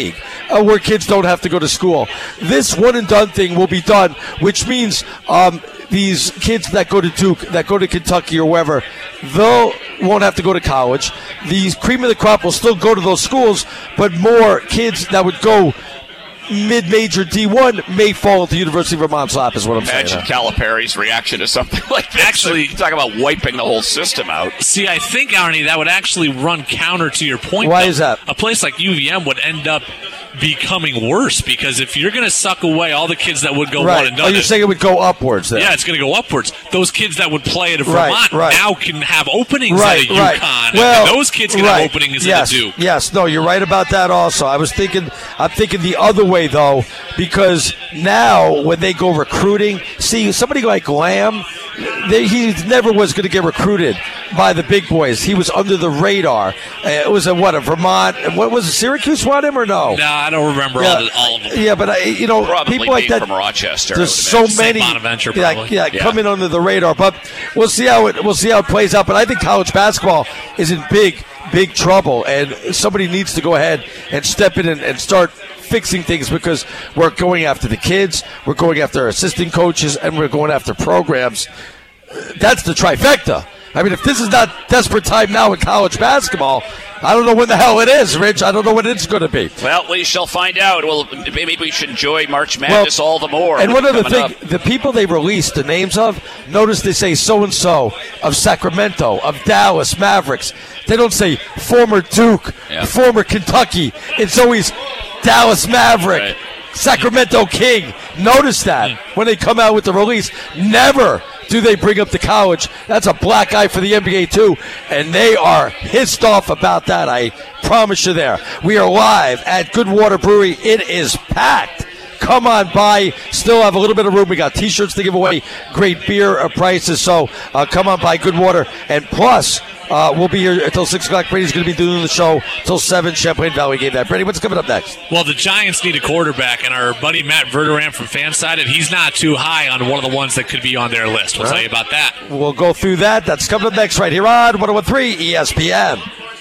uh, where kids don't have to go to school. This one and done thing will be done, which means um, these kids that go to Duke, that go to Kentucky or wherever, they'll won't have to go to college. The cream of the crop will still go to those schools, but more kids that would go mid-major D one may fall into University of Vermont's lap, is what I'm saying. Imagine Calipari's reaction to something like this. Actually, talk about wiping the whole system out. See, I think, Arnie, that would actually run counter to your point. Why though. is that? A place like U V M would end up becoming worse because if you're going to suck away all the kids that would go Right. one and done, Oh, you're saying it would go upwards there. yeah, it's going to go upwards. Those kids that would play at Vermont Right, right. now can have openings Right, at a right. UConn. Well, and those kids can right. have openings yes, at a Duke. Yes, no, you're right about that also. I was thinking, I'm thinking the other way, though, because now when they go recruiting, see, somebody like Lamb, they, he never was going to get recruited by the big boys. He was under the radar. Uh, it was a, what, a Vermont, what was it, Syracuse want him or no? No, I don't remember Yeah, all, the, all of them. yeah, but I, you know, Probably people like being that from Rochester. There's I would so imagine. many, Bonaventure, yeah, probably. yeah, Yeah. coming under the radar. But we'll see how it we'll see how it plays out. But I think college basketball is in big, big trouble, and somebody needs to go ahead and step in and, and start fixing things because we're going after the kids, we're going after assistant coaches, and we're going after programs. That's the trifecta. I mean, if this is not desperate time now in college basketball, I don't know when the hell it is, Rich. I don't know what it's going to be. Well, we shall find out. Well, maybe we should enjoy March Madness Well, all the more. And one other thing, Up. the people they released the names of, notice they say so-and-so of Sacramento, of Dallas Mavericks. They don't say former Duke, Yeah. former Kentucky. It's always Dallas Maverick, Right. Sacramento King. Notice that when they come out with the release. Never do they bring up the college. That's a black eye for the N B A, too. And they are pissed off about that, I promise you there. We are live at Goodwater Brewery. It is packed. Come on by. Still have a little bit of room. We got T-shirts to give away. Great beer uh, prices. So uh, come on by Goodwater. And plus, uh, we'll be here until six o'clock. Brady's going to be doing the show till seven. Champlain Valley Game Night. Brady, what's coming up next? Well, the Giants need a quarterback, and our buddy Matt Verderam from Fansided, he's not too high on one of the ones that could be on their list. We'll All tell right. you about that. We'll go through that. That's coming up next right here on one oh one three E S P N.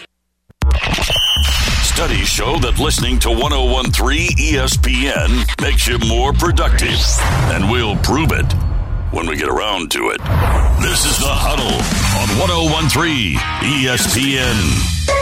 Studies show that listening to one oh one three E S P N makes you more productive. And we'll prove it when we get around to it. This is The Huddle on one oh one three E S P N.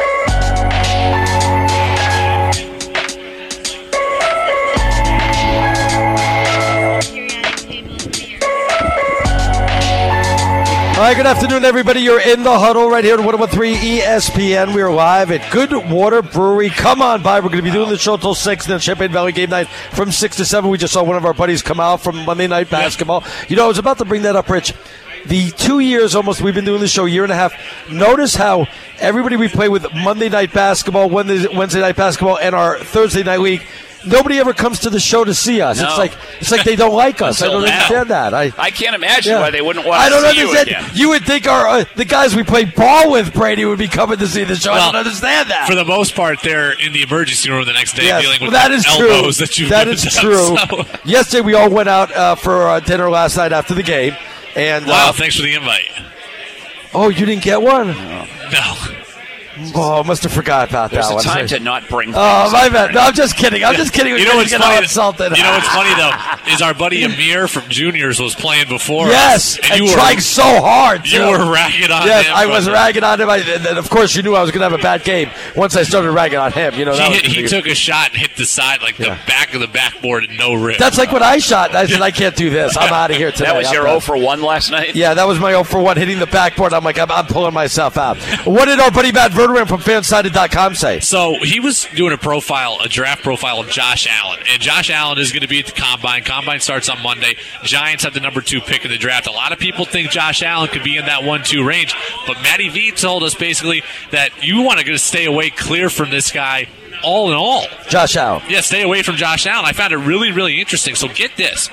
All right, good afternoon, everybody. You're in the huddle right here at one oh one three E S P N. We are live at Goodwater Brewery. Come on by. We're going to be doing the show till six, and then Champaign Valley Game Night from six to seven. We just saw one of our buddies come out from Monday Night Basketball. You know, I was about to bring that up, Rich. The two years almost we've been doing the show, year and a half, notice how everybody we play with Monday Night Basketball, Wednesday, Wednesday Night Basketball, and our Thursday Night League, nobody ever comes to the show to see us. No. It's like it's like they don't like us. I Until don't now. understand that. I I can't imagine Yeah. why they wouldn't want I to don't see understand. you again. You would think our uh, the guys we play ball with, Brady, would be coming to see the show. I Well, don't understand that. For the most part, they're in the emergency room the next day Yes, dealing well, with that the is elbows true. that you've That given is them. true. So- Yesterday we all went out uh, for uh, dinner last night after the game, and wow, uh, thanks for the invite. oh, you didn't get one? No. Oh, I must have forgot about There's that a one. time to not bring things Oh, my up, bad. Ernie. No, I'm just kidding. I'm just kidding. You know what's get funny? all insulted. You know what's funny though is our buddy Amir from Juniors was playing before Yes, us, and you trying were so hard. you too. were ragging on Yes, him. I from was the- ragging on him. I, and then, of course, you knew I was going to have a bad game once I started ragging on him. You know, that He, was hit, he the- took a shot and hit the side, like Yeah. the back of the backboard, and no rip. That's like when I shot. And I said, I can't do this. I'm out of here today. That was I'm your done. oh for one last night? Yeah, that was my oh for one, hitting the backboard. I'm like, I'm, I'm pulling myself out. What did our buddy Matt Verderam from fansided dot com say? So he was doing a profile, a draft profile of Josh Allen. And Josh Allen is going to be at the Combine. Combine starts on Monday. Giants have the number two pick in the draft. A lot of people think Josh Allen could be in that one two range. But Matty V told us basically that you want to stay away clear from this guy all in all. Josh Allen. Yeah, stay away from Josh Allen. I found it really, really interesting. So get this.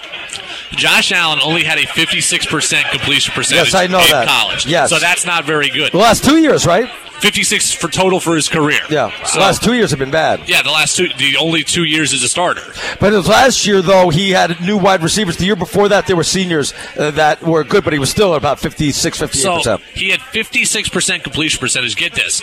Josh Allen only had a fifty-six percent completion percentage Yes, I know in that. college. Yes. So that's not very good. The last two years, right? fifty-six for total for his career. Yeah. So, the last two years have been bad. yeah, the last two, the only two years as a starter. But his last year, though, he had new wide receivers. The year before that, there were seniors uh, that were good, but he was still at about fifty-six, fifty-eight So percent. he had fifty-six percent completion percentage. Get this.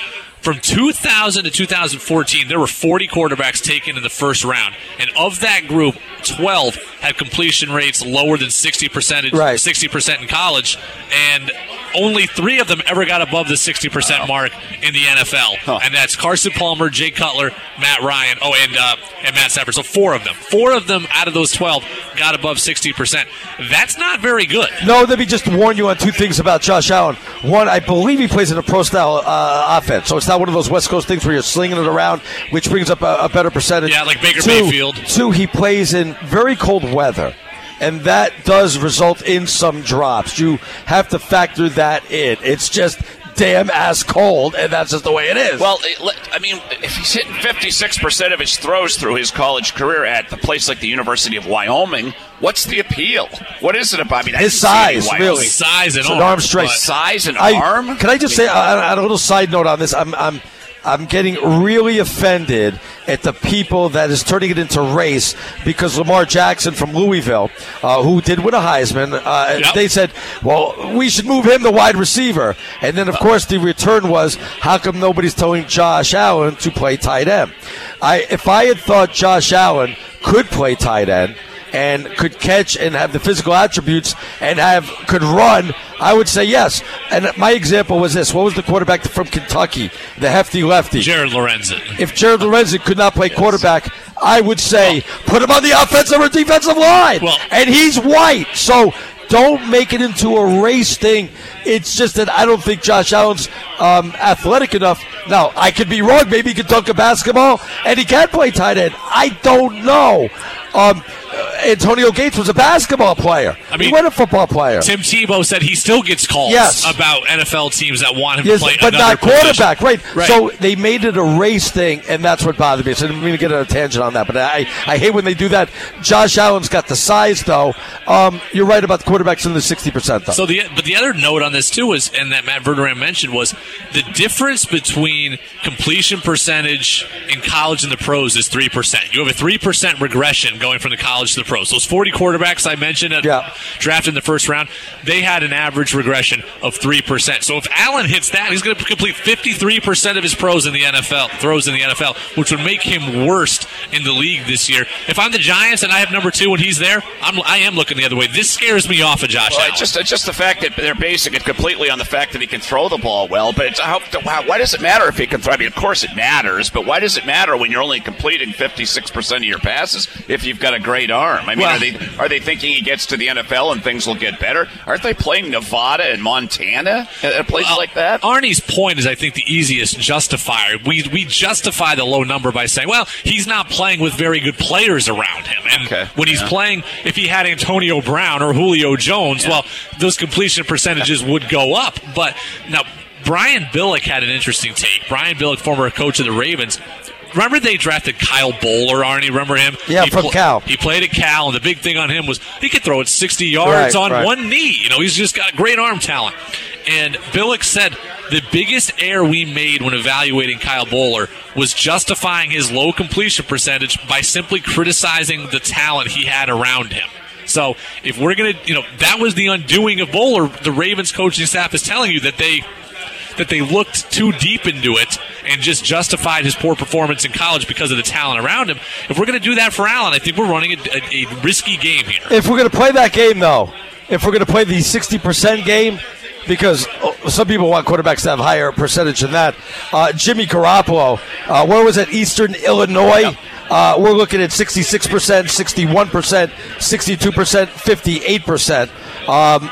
From two thousand to two thousand fourteen, there were forty quarterbacks taken in the first round. And of that group, twelve had completion rates lower than sixty percent, right. sixty percent in college. And only three of them ever got above the sixty percent wow. mark in the N F L. Huh. And that's Carson Palmer, Jay Cutler, Matt Ryan, oh, and uh, and Matt Stafford. So four of them. Four of them out of those twelve got above sixty percent. That's not very good. No, let me just warn you on two things about Josh Allen. One, I believe he plays in a pro-style uh, offense, so it's not one of those West Coast things where you're slinging it around, which brings up a, a better percentage. Yeah, like Baker two, Mayfield. Two, he plays in very cold weather. And that does result in some drops. You have to factor that in. It's just damn ass cold, and that's just the way it is. Well, I mean, if he's hitting fifty-six percent of his throws through his college career at the place like the University of Wyoming, what's the appeal? What is it about? I mean, his size, really. Size and it's arm. An arm strength. Size and I, arm? Can I just say, uh, a little side note on this? I'm, I'm I'm getting really offended at the people that is turning it into race because Lamar Jackson from Louisville, uh, who did win a Heisman, uh, yep. they said, well, we should move him to wide receiver. And then, of course, the return was, how come nobody's telling Josh Allen to play tight end? I, if I had thought Josh Allen could play tight end, and could catch and have the physical attributes and have could run, I would say yes. And my example was this. What was the quarterback from Kentucky, the hefty lefty? Jared Lorenzen. If Jared Lorenzen could not play yes. quarterback, I would say well, put him on the offensive or defensive line. Well, and he's white. So don't make it into a race thing. It's just that I don't think Josh Allen's um, athletic enough. Now, I could be wrong. Maybe he can dunk a basketball, and he can play tight end. I don't know. Um, Antonio Gates was a basketball player. I mean, he wasn't a football player. Tim Tebow said he still gets calls yes. about N F L teams that want him yes, to play but another not quarterback, right. right. So they made it a race thing, and that's what bothered me. So I didn't mean to get on a tangent on that, but I, I hate when they do that. Josh Allen's got the size, though. Um, you're right about the quarterbacks in the sixty percent, though. So the, but the other note on this, too, is, and that Matt Verderame mentioned, was the difference between completion percentage in college and the pros is three percent. You have a three percent regression going from the college to the pros. Those forty quarterbacks I mentioned at yeah. drafted in the first round, they had an average regression of three percent. So if Allen hits that, he's going to complete fifty-three percent of his pros in the N F L, throws in the N F L, which would make him worst in the league this year. If I'm the Giants and I have number two and he's there, I'm, I am looking the other way. This scares me off of Josh well, Allen. It's just, it's just the fact that they're basing it completely on the fact that he can throw the ball well, but it's how, why does it matter if he can throw? I mean, of course it matters, but why does it matter when you're only completing fifty-six percent of your passes if you've got a great arm? I mean, well, are they are they thinking he gets to the N F L and things will get better? Aren't they playing Nevada and Montana at places well, like that? Arnie's point is, I think, the easiest justifier. We we justify the low number by saying, well, he's not playing with very good players around him. And okay. when he's yeah. playing, if he had Antonio Brown or Julio Jones, yeah. well, those completion percentages would go up. But now, Brian Billick had an interesting take. Brian Billick, former coach of the Ravens. Remember they drafted Kyle Bowler, Arnie? Remember him? Yeah, he from pl- Cal. He played at Cal, and the big thing on him was he could throw it sixty yards right, on right. one knee. You know, he's just got great arm talent. And Billick said the biggest error we made when evaluating Kyle Bowler was justifying his low completion percentage by simply criticizing the talent he had around him. So if we're going to, you know, that was the undoing of Bowler. The Ravens coaching staff is telling you that they that they looked too deep into it and just justified his poor performance in college because of the talent around him. If we're going to do that for Allen, I think we're running a, a, a risky game here. If we're going to play that game, though, if we're going to play the sixty percent game, because some people want quarterbacks to have higher percentage than that, uh, Jimmy Garoppolo, uh, where was it, Eastern Illinois? Yep. Uh, we're looking at sixty-six percent, sixty-one percent, sixty-two percent, fifty-eight percent. Um,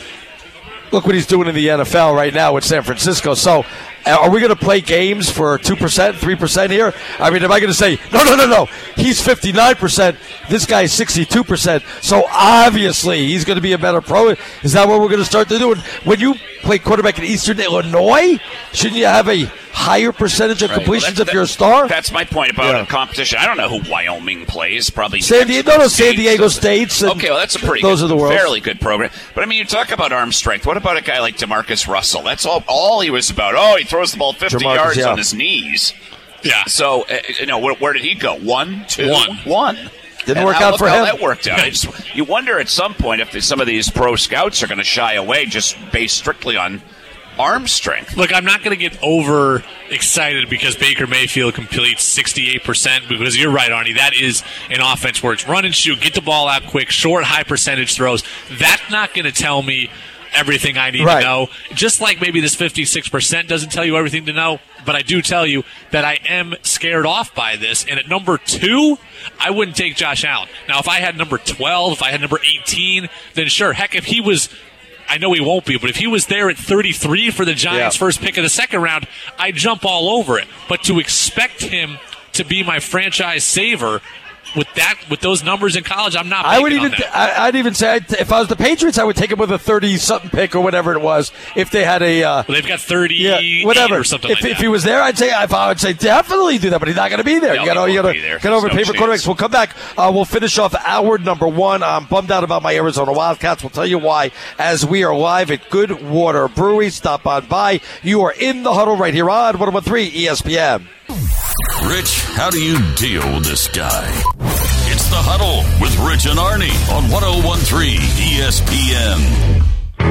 look what he's doing in the N F L right now with San Francisco. So are we going to play games for two percent, three percent here? I mean, am I going to say, no, no, no, no, he's fifty-nine percent, this guy's sixty-two percent, so obviously he's going to be a better pro? Is that what we're going to start to do? When you play quarterback in Eastern Illinois, shouldn't you have a higher percentage of right. completions well, if you're a star? That's my point about yeah. competition. I don't know who Wyoming plays. Probably San Diego, no, no, San Diego State's. Okay, well, that's a pretty those good, are the fairly good program. But, I mean, you talk about arm strength. What about a guy like DeMarcus Russell? That's all, all he was about. Oh, he throws the ball fifty DeMarcus, yards yeah. on his knees. Yeah. So, uh, you know, where, where did he go? One, two, one. One. Didn't and work how, out for how him. That worked out. Just, you wonder at some point if some of these pro scouts are going to shy away just based strictly on arm strength. Look, I'm not going to get over excited because Baker Mayfield completes sixty-eight percent because you're right, Arnie. That is an offense where it's run and shoot, get the ball out quick, short, high percentage throws. That's not going to tell me everything I need right. to know. Just like maybe this fifty-six percent doesn't tell you everything to know, but I do tell you that I am scared off by this. And at number two, I wouldn't take Josh Allen. Now, if I had number twelve, if I had number eighteen, then sure. Heck, if he was, I know he won't be, but if he was there at thirty-three for the Giants' yeah. first pick of the second round, I'd jump all over it. But to expect him to be my franchise saver with that, with those numbers in college, I'm not. I would even, that. I, I'd even say I'd, if I was the Patriots, I would take him with a thirty-something pick or whatever it was. If they had a, uh, well, they've got thirty, yeah, whatever or something. If, like that. if he was there, I'd say if I would say definitely do that, but he's not going to be there. No, you got to, you got to get over no paper quarterbacks. We'll come back. Uh, we'll finish off hour number one. I'm bummed out about my Arizona Wildcats. We'll tell you why as we are live at Goodwater Brewery. Stop on by. You are in the huddle right here on one oh one three E S P N. Rich, how do you deal with this guy? It's The Huddle with Rich and Arnie on one oh one three E S P N.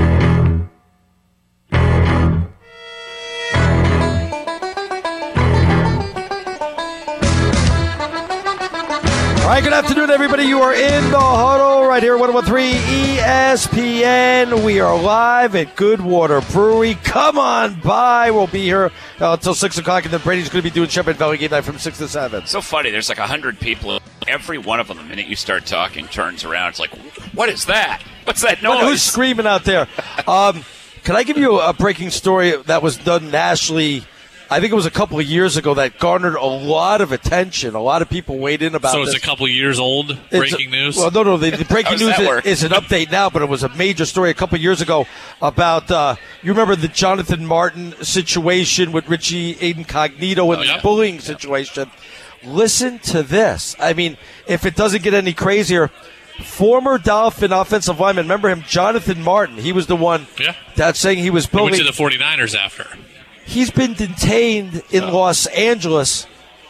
All right, good afternoon, everybody. You are in the huddle right here at one oh one three E S P N. We are live at Goodwater Brewery. Come on by. We'll be here uh, until six o'clock, and then Brady's going to be doing Shepherd Valley game night from six to seven. So funny. There's like one hundred people. Every one of them, the minute you start talking, turns around. It's like, what is that? What's that noise? Who's screaming out there? um, can I give you a breaking story that was done nationally? I think it was a couple of years ago that garnered a lot of attention. A lot of people weighed in about so this. So it's a couple of years old, breaking a, news? Well, no, no. The, the breaking news is, is an update now, but it was a major story a couple of years ago about, uh, you remember the Jonathan Martin situation with Richie Incognito and oh, yeah. the bullying yeah. situation. Listen to this. I mean, if it doesn't get any crazier, former Dolphin offensive lineman, remember him, Jonathan Martin. He was the one yeah. that's saying he was bullying. He went to the 49ers after. He's been detained in oh. Los Angeles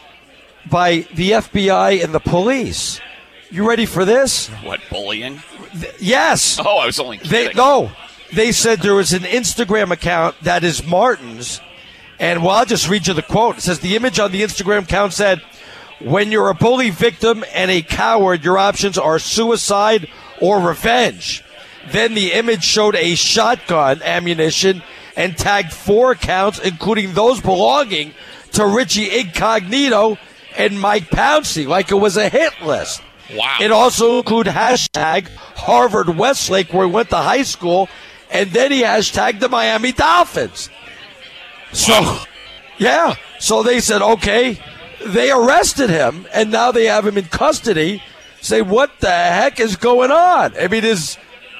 by the F B I and the police. You ready for this? What, bullying? Th- yes. Oh, I was only kidding. They, no. They said there was an Instagram account that is Martin's. And well, I'll just read you the quote. It says, the image on the Instagram account said, when you're a bully victim and a coward, your options are suicide or revenge. Then the image showed a shotgun ammunition and tagged four accounts, including those belonging to Richie Incognito and Mike Pouncey, like it was a hit list. Wow. It also included hashtag Harvard Westlake, where he went to high school, and then he hashtagged the Miami Dolphins. So, wow. yeah. So they said, okay. They arrested him, and now they have him in custody. Say, what the heck is going on? I mean, is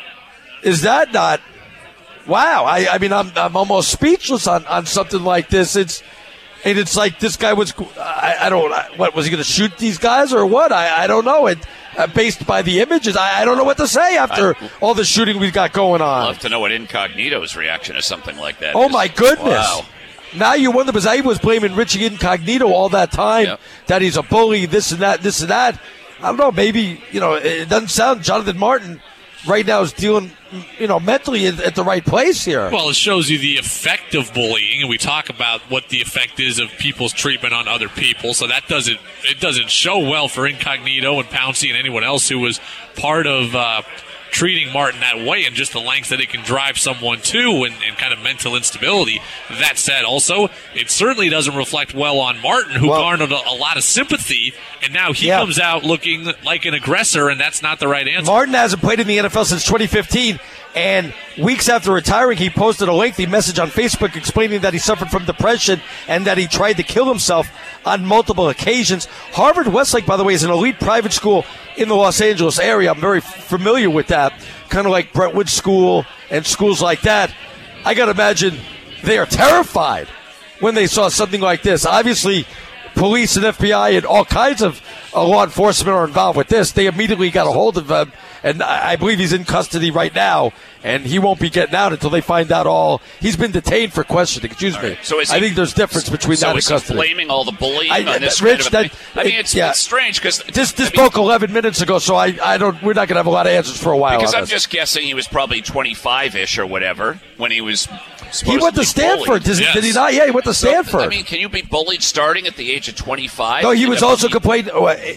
is that not... Wow, I, I mean, I'm I'm almost speechless on, on something like this. It's and it's like this guy was, I, I don't, what, was he going to shoot these guys or what? I, I don't know. It uh, based by the images, I, I don't know what to say after I, all the shooting we've got going on. I'd love to know what Incognito's reaction to something like that Oh, is. my goodness. Wow. Now you wonder, because I was blaming Richie Incognito all that time, yep. that he's a bully, this and that, this and that. I don't know, maybe, you know, it doesn't sound Jonathan Martin right now is dealing, you know, mentally at the right place here. Well, it shows you the effect of bullying, and we talk about what the effect is of people's treatment on other people. So that doesn't it doesn't show well for Incognito and Pouncey and anyone else who was part of uh, treating Martin that way, and just the lengths that it can drive someone to, and, and kind of mental instability. That said, also, it certainly doesn't reflect well on Martin, who well, garnered a, a lot of sympathy, and now he yeah. comes out looking like an aggressor, and that's not the right answer. Martin hasn't played in the N F L since twenty fifteen, and weeks after retiring, he posted a lengthy message on Facebook explaining that he suffered from depression and that he tried to kill himself on multiple occasions. Harvard Westlake, by the way, is an elite private school in the Los Angeles area. I'm very familiar with that, kind of like Brentwood School and schools like that. I got to imagine they are terrified when they saw something like this. Obviously, police and F B I and all kinds of uh, law enforcement are involved with this. They immediately got a hold of him, and I, I believe he's in custody right now, and he won't be getting out until they find out all. He's been detained for questioning. Excuse all me. right. So is I he, think there's difference between so that and is custody. He blaming all the bullying I, on this Rich, kind of that, I mean, it's, yeah. it's strange because this this I mean, broke eleven minutes ago, so I, I don't. We're not going to have a lot of answers for a while. Because on I'm this. just guessing he was probably twenty-five-ish or whatever when he was He went to Stanford, did, Yes. did he not? Yeah, he went to Stanford. So, I mean, can you be bullied starting at the age of twenty-five? No, he was I mean, also complaining.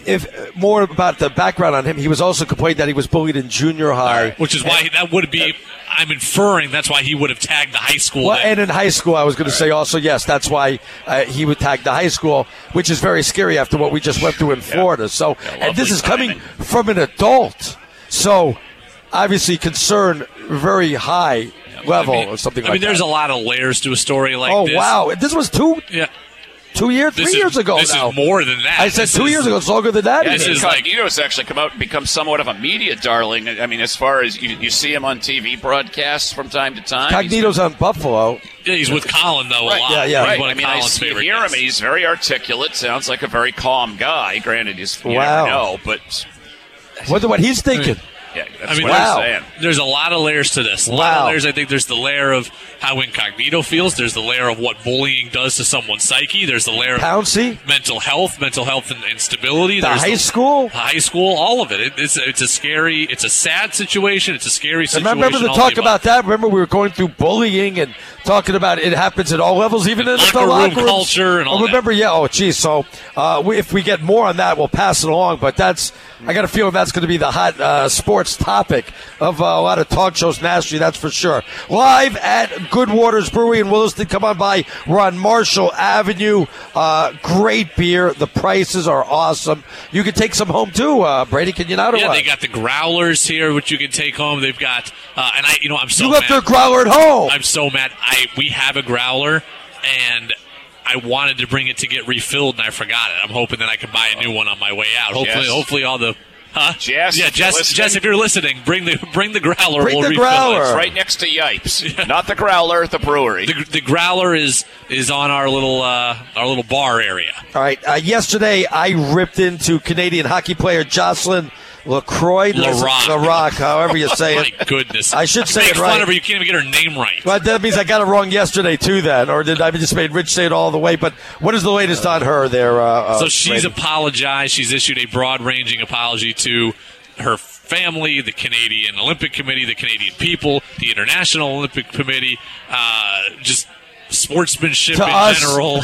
If more about the background on him, he was also complaining that he was bullied in junior high, Which is why that would be, I'm inferring that's why he would have tagged the high school. Well, that- and in high school, I was going to say also, yes, that's why uh, he would tag the high school, which is very scary after what we just went through in Florida. So, Yeah, and this lovely is coming timing. from an adult. So, obviously, concern very high level I mean, or something I like mean, there's that. a lot of layers to a story like oh, this. wow. This was two, Yeah. two years, This three is, years ago This now. is more than that. I said This two is- years ago. It's longer than that. Yeah, even. This is like- Cognito's actually come out and become somewhat of a media darling. I mean, as far as you, you see him on T V broadcasts from time to time. Cognito's on Buffalo. Yeah, he's with Colin, though, Right, a lot. yeah, yeah. He's Right. one I of mean, I Colin's see, you favorite hear him, guests. and he's very articulate. Sounds like a very calm guy. Granted, he's you Wow. never know, but Wonder what he's thinking. yeah, that's I mean, what wow. I'm saying. There's a lot of layers to this. A lot Wow. of layers. I think there's the layer of how Incognito feels. There's the layer of what bullying does to someone's psyche. There's the layer of Pouncey, mental health, mental health and, and stability. the There's high school. high school, all of it. it. It's it's a scary, it's a sad situation. It's a scary And situation. remember the all talk the above. about that? Remember we were going through bullying and talking about it happens at all levels, even in Locker the room locker rooms. culture and all oh, remember, yeah. Oh, geez. So uh, we, if we get more on that, we'll pass it along. But that's I got a feeling that's going to be the hot uh, sports topic of uh, a lot of talk shows nationally. That's for sure. Live at Goodwaters Brewery in Williston. Come on by. We're on Marshall Avenue. Uh, great beer. The prices are awesome. You can take some home too, uh, Brady. Can you not? Or Yeah, what? they got the growlers here, which you can take home. They've got, uh, and I, you know, I'm so you left mad. their growler at home. I'm so mad. I we have a growler, and I wanted to bring it to get refilled, and I forgot it. I'm hoping that I can buy a new one on my way out. Hopefully, Jess. hopefully all the. Huh? Jess, yeah, if you're Jess, listening- Jess, if you're listening, bring the bring the growler. Bring we'll the refill growler. It. It's right next to Yipes, not the growler, the brewery. The, the growler is is on our little uh, our little bar area. All right. Uh, yesterday, I ripped into Canadian hockey player Jocelyn LaCroix. Larocque. Larocque, however you say My it. goodness, I should say Make it fun right. of her. You can't even get her name right. But that means I got it wrong yesterday, too, then. Or did I just made Rich say it all the way? But what is the latest on her there? Uh, uh, So she's Brady? apologized. She's issued a broad-ranging apology to her family, the Canadian Olympic Committee, the Canadian people, the International Olympic Committee, uh, just sportsmanship To in us. general.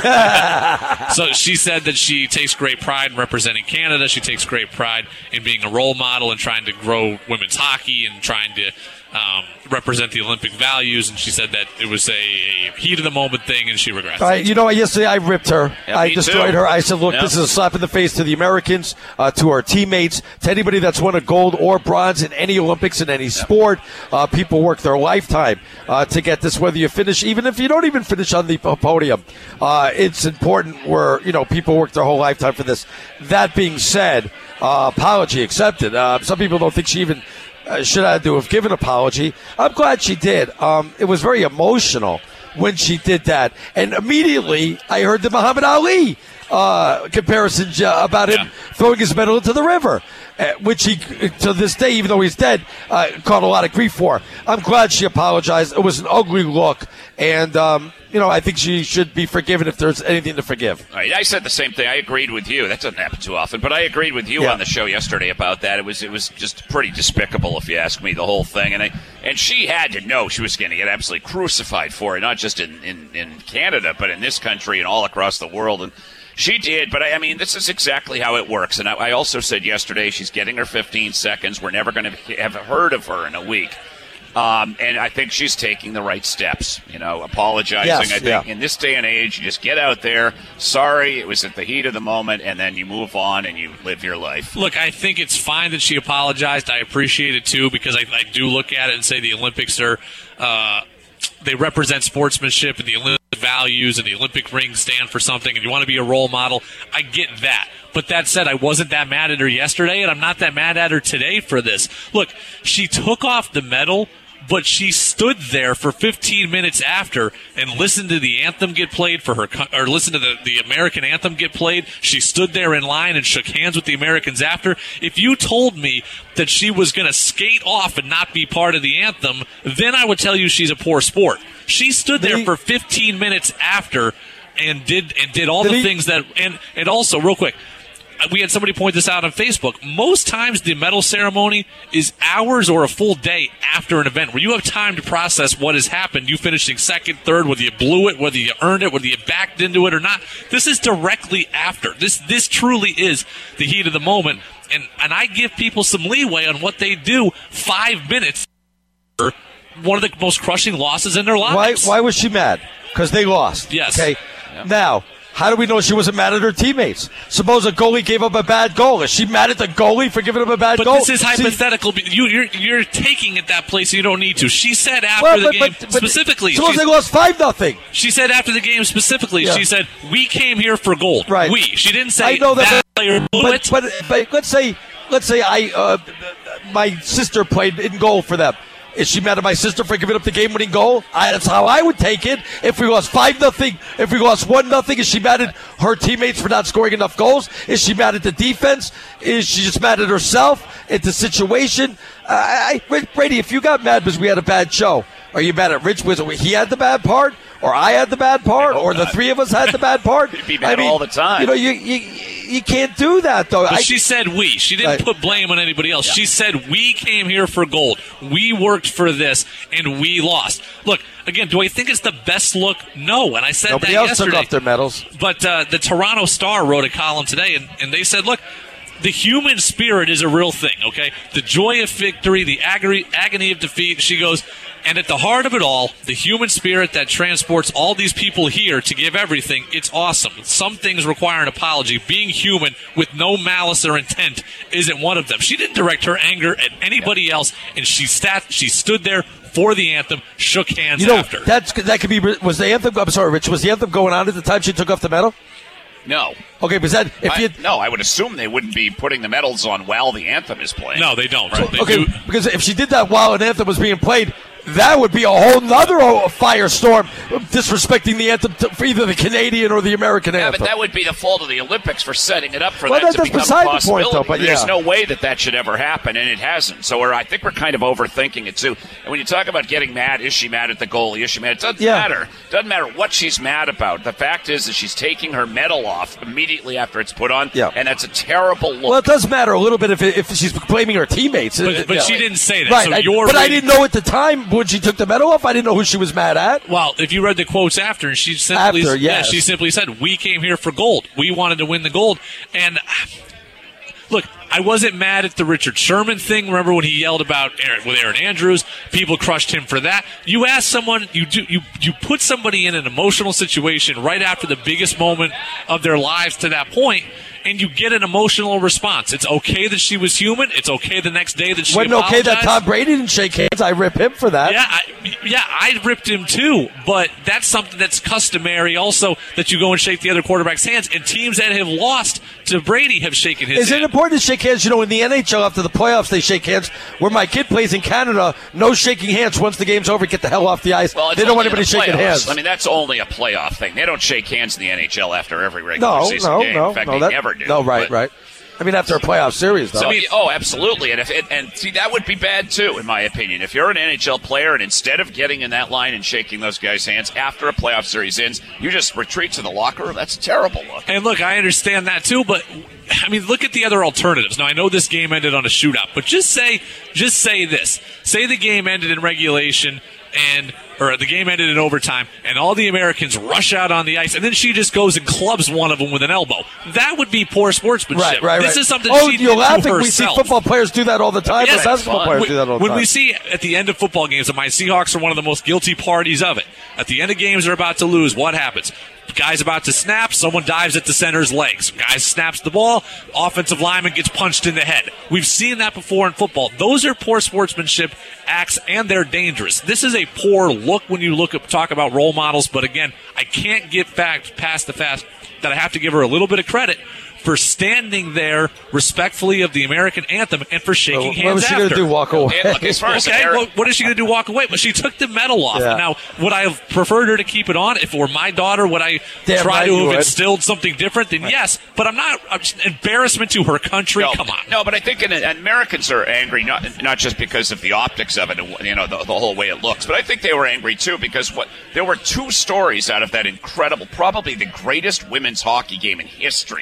So she said that she takes great pride in representing Canada. She takes great pride in being a role model and trying to grow women's hockey and trying to um, represent the Olympic values. And she said that it was a, a heat-of-the-moment thing, and she regrets All it. right, you know what? Yesterday I ripped her. Yeah, I me destroyed too. her. I said, look, Yeah. this is a slap in the face to the Americans, uh, to our teammates, to anybody that's won a gold or bronze in any Olympics in any sport. Uh, people work their lifetime uh, to get this, whether you finish, even if you don't even finish on the po- podium. Uh, it's important where, you know, people work their whole lifetime for this. That being said, uh, apology accepted. Uh, some people don't think she even uh, should have to have given apology. I'm glad she did. Um, it was very emotional when she did that. And immediately I heard the Muhammad Ali uh, comparison uh, about him Yeah. throwing his medal into the river, uh, which he, to this day, even though he's dead, uh, caught a lot of grief for. I'm glad she apologized. It was an ugly look. And, um, you know, I think she should be forgiven if there's anything to forgive. All right, I said the same thing. I agreed with you. That doesn't happen too often, but I agreed with you Yeah. on the show yesterday about that. It was it was just pretty despicable, if you ask me, the whole thing. And I, and she had to know she was going to get absolutely crucified for it, not just in, in, in Canada, but in this country and all across the world. And she did, but I, I mean, this is exactly how it works. And I, I also said yesterday she's getting her fifteen seconds. We're never going to have heard of her in a week. Um, and I think she's taking the right steps, you know, apologizing. Yes, I think yeah. in this day and age, you just get out there. Sorry, it was at the heat of the moment, and then you move on and you live your life. Look, I think it's fine that she apologized. I appreciate it, too, because I, I do look at it and say the Olympics are uh, – they represent sportsmanship and the Olympic values, and the Olympic rings stand for something, and you want to be a role model. I get that. But that said, I wasn't that mad at her yesterday, and I'm not that mad at her today for this. Look, she took off the medal, but she stood there for fifteen minutes after and listened to the anthem get played for her, co- or listened to the, the American anthem get played. She stood there in line and shook hands with the Americans after. If you told me that she was going to skate off and not be part of the anthem, then I would tell you she's a poor sport. She stood there Did he- for fifteen minutes after and did and did all Did the he- things that and and also real quick. we had somebody point this out on Facebook. Most times the medal ceremony is hours or a full day after an event where you have time to process what has happened. You finishing second, third, whether you blew it, whether you earned it, whether you backed into it or not. This is directly after. This this truly is the heat of the moment. And, and I give people some leeway on what they do five minutes after one of the most crushing losses in their lives. Why, why was she mad? Because they lost. Yes. Okay. Yeah. Now, how do we know she wasn't mad at her teammates? Suppose a goalie gave up a bad goal. Is she mad at the goalie for giving up a bad but goal? But this is See, hypothetical. You, you're you're taking it that place and you don't need to. She said after well, the but, game but, but specifically. Suppose she, they lost five nothing. She said after the game specifically. Yeah. She said we came here for gold. Right. We. She didn't say I know that, that player blew but, it. but, but let's say let's say I uh, my sister played in goal for them. Is she mad at my sister for giving up the game-winning goal? I, that's how I would take it. If we lost five nothing, if we lost one nothing, is she mad at her teammates for not scoring enough goals? Is she mad at the defense? Is she just mad at herself at the situation? Uh, I, I, Brady, if you got mad because we had a bad show, are you mad at Rich? Was it he had the bad part, or I had the bad part, or the three of us had the bad part? You'd be mad I mean, all the time. You know, you you, you can't do that though. But I, she said we. She didn't Right. put blame on anybody else. She said we came here for gold. We worked for this, and we lost. Look, again, do I think it's the best look? No, and I said Nobody that else yesterday. took off their medals. But uh, the Toronto Star wrote a column today, and, and they said, look, the human spirit is a real thing, okay? The joy of victory, the agony, agony of defeat. She goes, and at the heart of it all, the human spirit that transports all these people here to give everything, it's awesome. Some things require an apology. Being human with no malice or intent isn't one of them. She didn't direct her anger at anybody else, and she sat, she stood there for the anthem, shook hands You know, after. that's that could be. Was the anthem? I'm sorry, Rich. Was the anthem going on at the time she took off the medal? No. Okay, but that if I, you no, I would assume they wouldn't be putting the medals on while the anthem is playing. No, they don't. Right. They okay do. because if she did that while an anthem was being played, that would be a whole nother firestorm, disrespecting the anthem to, for either the Canadian or the American Yeah, anthem. but that would be the fault of the Olympics for setting it up for Well, that that- to that's become beside a the point, possibility. though, but There's yeah. no way that that should ever happen, and it hasn't. So we're, I think we're kind of overthinking it, too. And when you talk about getting mad, is she mad at the goalie? Is she mad? It doesn't Yeah. matter. It doesn't matter what she's mad about. The fact is that she's taking her medal off immediately after it's put on, Yeah. and that's a terrible look. well, it does matter a little bit if, if she's blaming her teammates. But, but Yeah. she didn't say that. Right, so I- you're but I reading- didn't know at the time when she took the medal off. I didn't know who she was mad at. Well, if you read the quotes after, and she simply, After, yeah, yes. she simply said, "We came here for gold. We wanted to win the gold." And look, I wasn't mad at the Richard Sherman thing. Remember when he yelled about Aaron, with Aaron Andrews? People crushed him for that. You ask someone, you do, you you put somebody in an emotional situation right after the biggest moment of their lives to that point, and you get an emotional response. It's okay that she was human. It's okay the next day that she Wasn't okay that apologized. Tom Brady didn't shake hands. I rip him for that. Yeah, I, yeah, I ripped him too, but that's something that's customary also, that you go and shake the other quarterback's hands, and teams that have lost to Brady have shaken his Is it hand. important to shake hands? You know, in the N H L after the playoffs, they shake hands. Where my kid plays in Canada, no shaking hands. Once the game's over, get the hell off the ice. Well, it's they don't want only in anybody the shaking playoffs. hands. I mean, that's only a playoff thing. They don't shake hands in the N H L after every regular no, season no, game. no, In fact, no. they that, never do. No, right, But- right. I mean, after a playoff series, though. So, oh, absolutely, and if it, and see that would be bad too, in my opinion. If you're an N H L player and instead of getting in that line and shaking those guys' hands after a playoff series ends, you just retreat to the locker room. That's a terrible look. And look, I understand that too, but I mean, look at the other alternatives. Now, I know this game ended on a shootout, but just say, just say this: say the game ended in regulation, and or the game ended in overtime, and all the Americans rush out on the ice, and then she just goes and clubs one of them with an elbow. That would be poor sportsmanship. Right, right, This right. is something oh, she you're did laughing. to We see herself. football players do that all the time. Yes, but basketball fun. players when, do that all the when time. we see at the end of football games, and my Seahawks are one of the most guilty parties of it. At the end of games, they're about to lose. What happens? Guy's about to snap. Someone dives at the center's legs. Guy snaps the ball. Offensive lineman gets punched in the head. We've seen that before in football. Those are poor sportsmanship acts, and they're dangerous. This is a poor look when you look at, talk about role models. But again, I can't get back past the fact that I have to give her a little bit of credit for standing there respectfully of the American anthem and for shaking Well, hands what was she after. going to do? Walk away? And look, as far as Okay, Eric- well, what is she going to do? Walk away? But she took the medal off. Yeah. Now, would I have preferred her to keep it on? If it were my daughter, would I Damn try right to you have would. instilled something different? Then yes. But I'm not. I'm just, embarrassment to her country. No, Come on. No, but I think in, and Americans are angry not not just because of the optics of it, you know, the, the whole way it looks, but I think they were angry too because what there were two stories out of that incredible, probably the greatest women's hockey game in history. Yeah.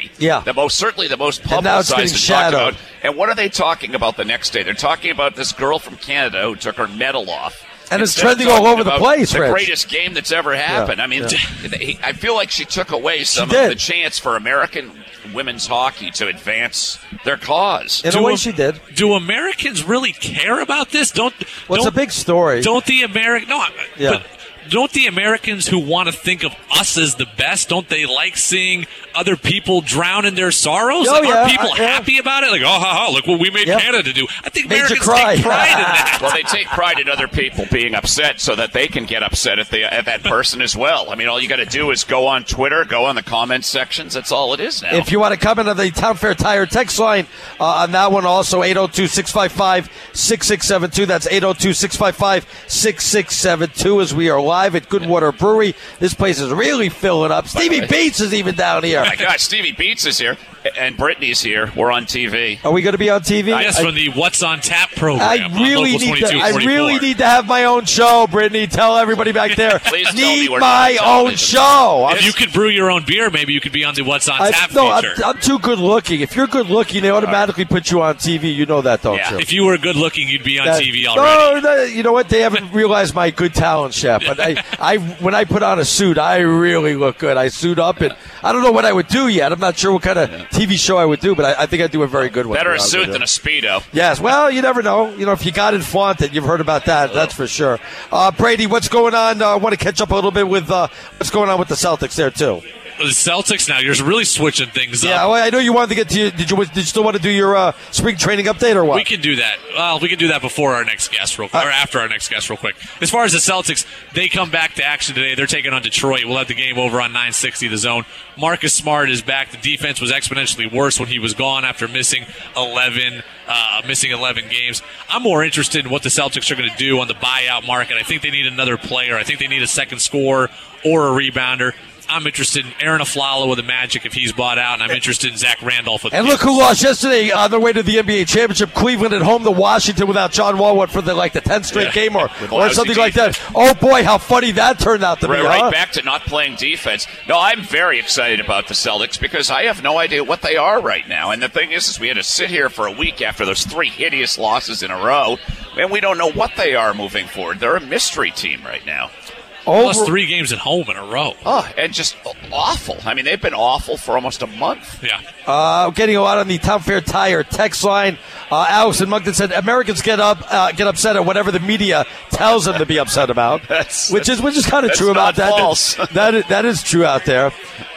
The most, certainly the most And now it's publicized getting and talked shadowed. about. And what are they talking about the next day? They're talking about this girl from Canada who took her medal off. And it's Instead of trending all talking over the about place, The Rich. greatest game that's ever happened. Yeah, I mean, yeah. they- I feel like she took away some did. of the chance for American women's hockey to advance their cause. In a Do way, a- she did. Do Americans really care about this? Don't. Well, it's don't, a big story. Don't the American? No, I- Yeah. but don't the Americans who want to think of us as the best? Don't they like seeing other people drown in their sorrows? Oh, Like, yeah, are people uh, yeah. happy about it? Like, oh, ha, ha, look what we made Yep. Canada do. I think Made you Americans cry. take pride in that. Well, they take pride in other people being upset so that they can get upset at the at that person as well. I mean, all you got to do is go on Twitter, go on the comments sections. That's all it is now. If you want to comment on the Town Fair Tire text line uh, on that one, also eight oh two, six five five, six six seven two. That's eight oh two, six five five, six six seven two as we are live at Goodwater Brewery. This place is really filling up. Stevie Beats is even down here. oh my gosh, Stevie Beats is here, and Brittany's here. We're on T V. Are we going to be on T V? Yes, I, from the What's on Tap program. I on really Local need to. I twenty-two really forty-four. need to have my own show, Brittany. Tell everybody back there. Please tell me need we're my not on own television. show. I'm If you could brew your own beer, maybe you could be on the What's on I, Tap no, I'm, feature. I'm too good looking. If you're good looking, they automatically put you on T V. You know that, don't Yeah. you? If you were good looking, you'd be on That- T V already. No, no, you know what? They haven't realized my good talent, Chef. But I, I, when I put on a suit, I really look good. I suit up, and I don't know what I would do yet. I'm not sure what kind of T V show I would do, but I, I think I'd do a very good one. Better to a be honest suit with than you. a Speedo. Yes, well, you never know. You know, if you got it flaunted, you've heard about that. That's for sure. Uh, Brady, what's going on? Uh, I want to catch up a little bit with uh, what's going on with the Celtics there too. The Celtics now, you're really switching things Yeah, up. well, I know you wanted to get to. Your, did you? Did you still want to do your uh, spring training update or what? We can do that. Well, we can do that before our next guest, real quick, or after our next guest, real quick. As far as the Celtics, they come back to action today. They're taking on Detroit. We'll have the game over on nine sixty The Zone. Marcus Smart is back. The defense was exponentially worse when he was gone after missing eleven, uh, missing eleven games. I'm more interested in what the Celtics are going to do on the buyout market. I think they need another player. I think they need a second scorer or a rebounder. I'm interested in Aaron Aflalo with the Magic if he's bought out, and I'm interested in Zach Randolph with the And look Kings. who lost yesterday on their way to the N B A championship. Cleveland at home to Washington without John Wall what, for the like the tenth straight Yeah. game or, With or lousy something like that. defense. Oh boy, how funny that turned out to Right, be. right huh? back to not playing defense. No, I'm very excited about the Celtics because I have no idea what they are right now. And the thing is, is we had to sit here for a week after those three hideous losses in a row, and we don't know what they are moving forward. They're a mystery team right now. Lost Over, three games at home in a row. Oh, and just awful. I mean, they've been awful for almost a month. Yeah. uh, getting a lot on the Town Fair Tire text line. Uh, Alex in Moncton said Americans get up uh, get upset at whatever the media tells them to be upset about, That's- which is which is kind of that's true about not that. false. That is, that is true out there.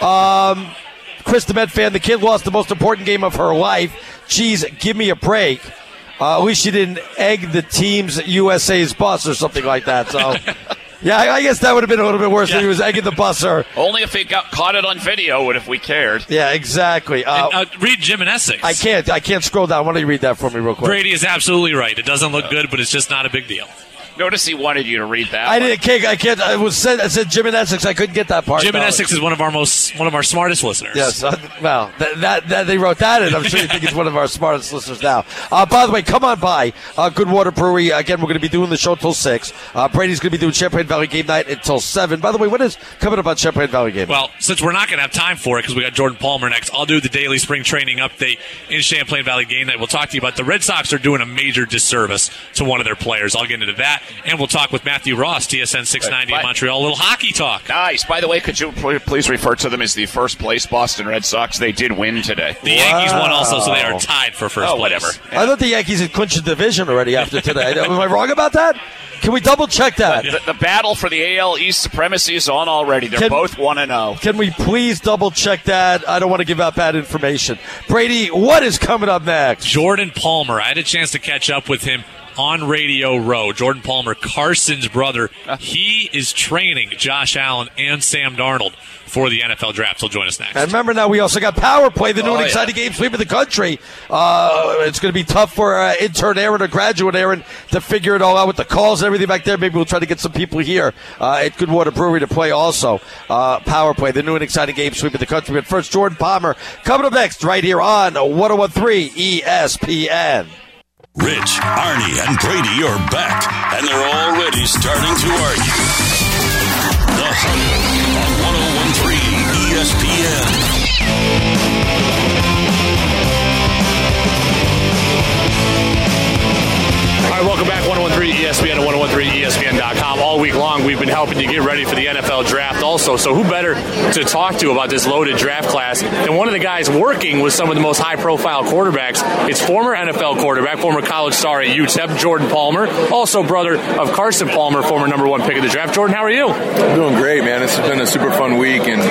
Um, Chris the Met fan, the kid lost the most important game of her life. Geez, give me a break. Uh, at least she didn't egg the team's U S A's bus or something like that. So, yeah, I I guess that would have been a little bit worse Yeah. if he was egging the bus or. Only if he got caught it on video would if we cared. Yeah, exactly. Uh, And, uh, read Jim and Essex. I can't. I can't scroll down. Why don't you read that for me real quick? Brady is absolutely right. It doesn't look good, but it's just not a big deal. Notice he wanted you to read that. I one. didn't. Can't, I can't. I was said. I said Jim and Essex. I couldn't get that part. Jim and No. Essex is one of our most, one of our smartest listeners. Yes. Uh, well, that, that, that they wrote that in. I'm sure you think it's one of our smartest listeners now. Uh, by the way, come on by uh, Goodwater Brewery. Again, we're going to be doing the show till six. Uh, Brady's going to be doing Champlain Valley Game Night until seven. By the way, what is coming up on Champlain Valley Game Night? Well, since we're not going to have time for it because we got Jordan Palmer next, I'll do the daily spring training update in Champlain Valley Game Night. We'll talk to you about the Red Sox are doing a major disservice to one of their players. I'll get into that, and we'll talk with Matthew Ross, T S N six ninety in Right. Montreal. A little hockey talk. Nice. By the way, could you pl- please refer to them as the first place Boston Red Sox? They did win today. The Yankees won also, so they are tied for first Oh, place. whatever. I thought the Yankees had clinched the division already after today. Am I wrong about that? Can we double check that? The, the battle for the A L East supremacy is on already. They're Can- both one and oh. Can we please double check that? I don't want to give out bad information. Brady, what is coming up next? Jordan Palmer. I had a chance to catch up with him on Radio Row. Jordan Palmer, Carson's brother. He is training Josh Allen and Sam Darnold for the N F L draft. He'll join us next. And remember now, we also got Power Play, the new Oh, and yeah. exciting game sweep of the country. Uh, it's going to be tough for uh, intern Aaron or graduate Aaron to figure it all out with the calls and everything back there. Maybe we'll try to get some people here uh, at Goodwater Brewery to play also. Uh, Power Play, the new and exciting game sweep of the country. But first, Jordan Palmer coming up next right here on one oh one three E S P N. Rich, Arnie, and Brady are back, and they're already starting to argue. The Huddle on one oh one three E S P N. All right, welcome back, one oh one three E S P N and one oh one three E S P N dot com. All week long, we've been helping you get ready for the N F L draft also. So who better to talk to about this loaded draft class than one of the guys working with some of the most high-profile quarterbacks? It's former N F L quarterback, former college star at U T E P, Jordan Palmer, also brother of Carson Palmer, former number one pick of the draft. Jordan, how are you? I'm doing great, man. It's been a super fun week, and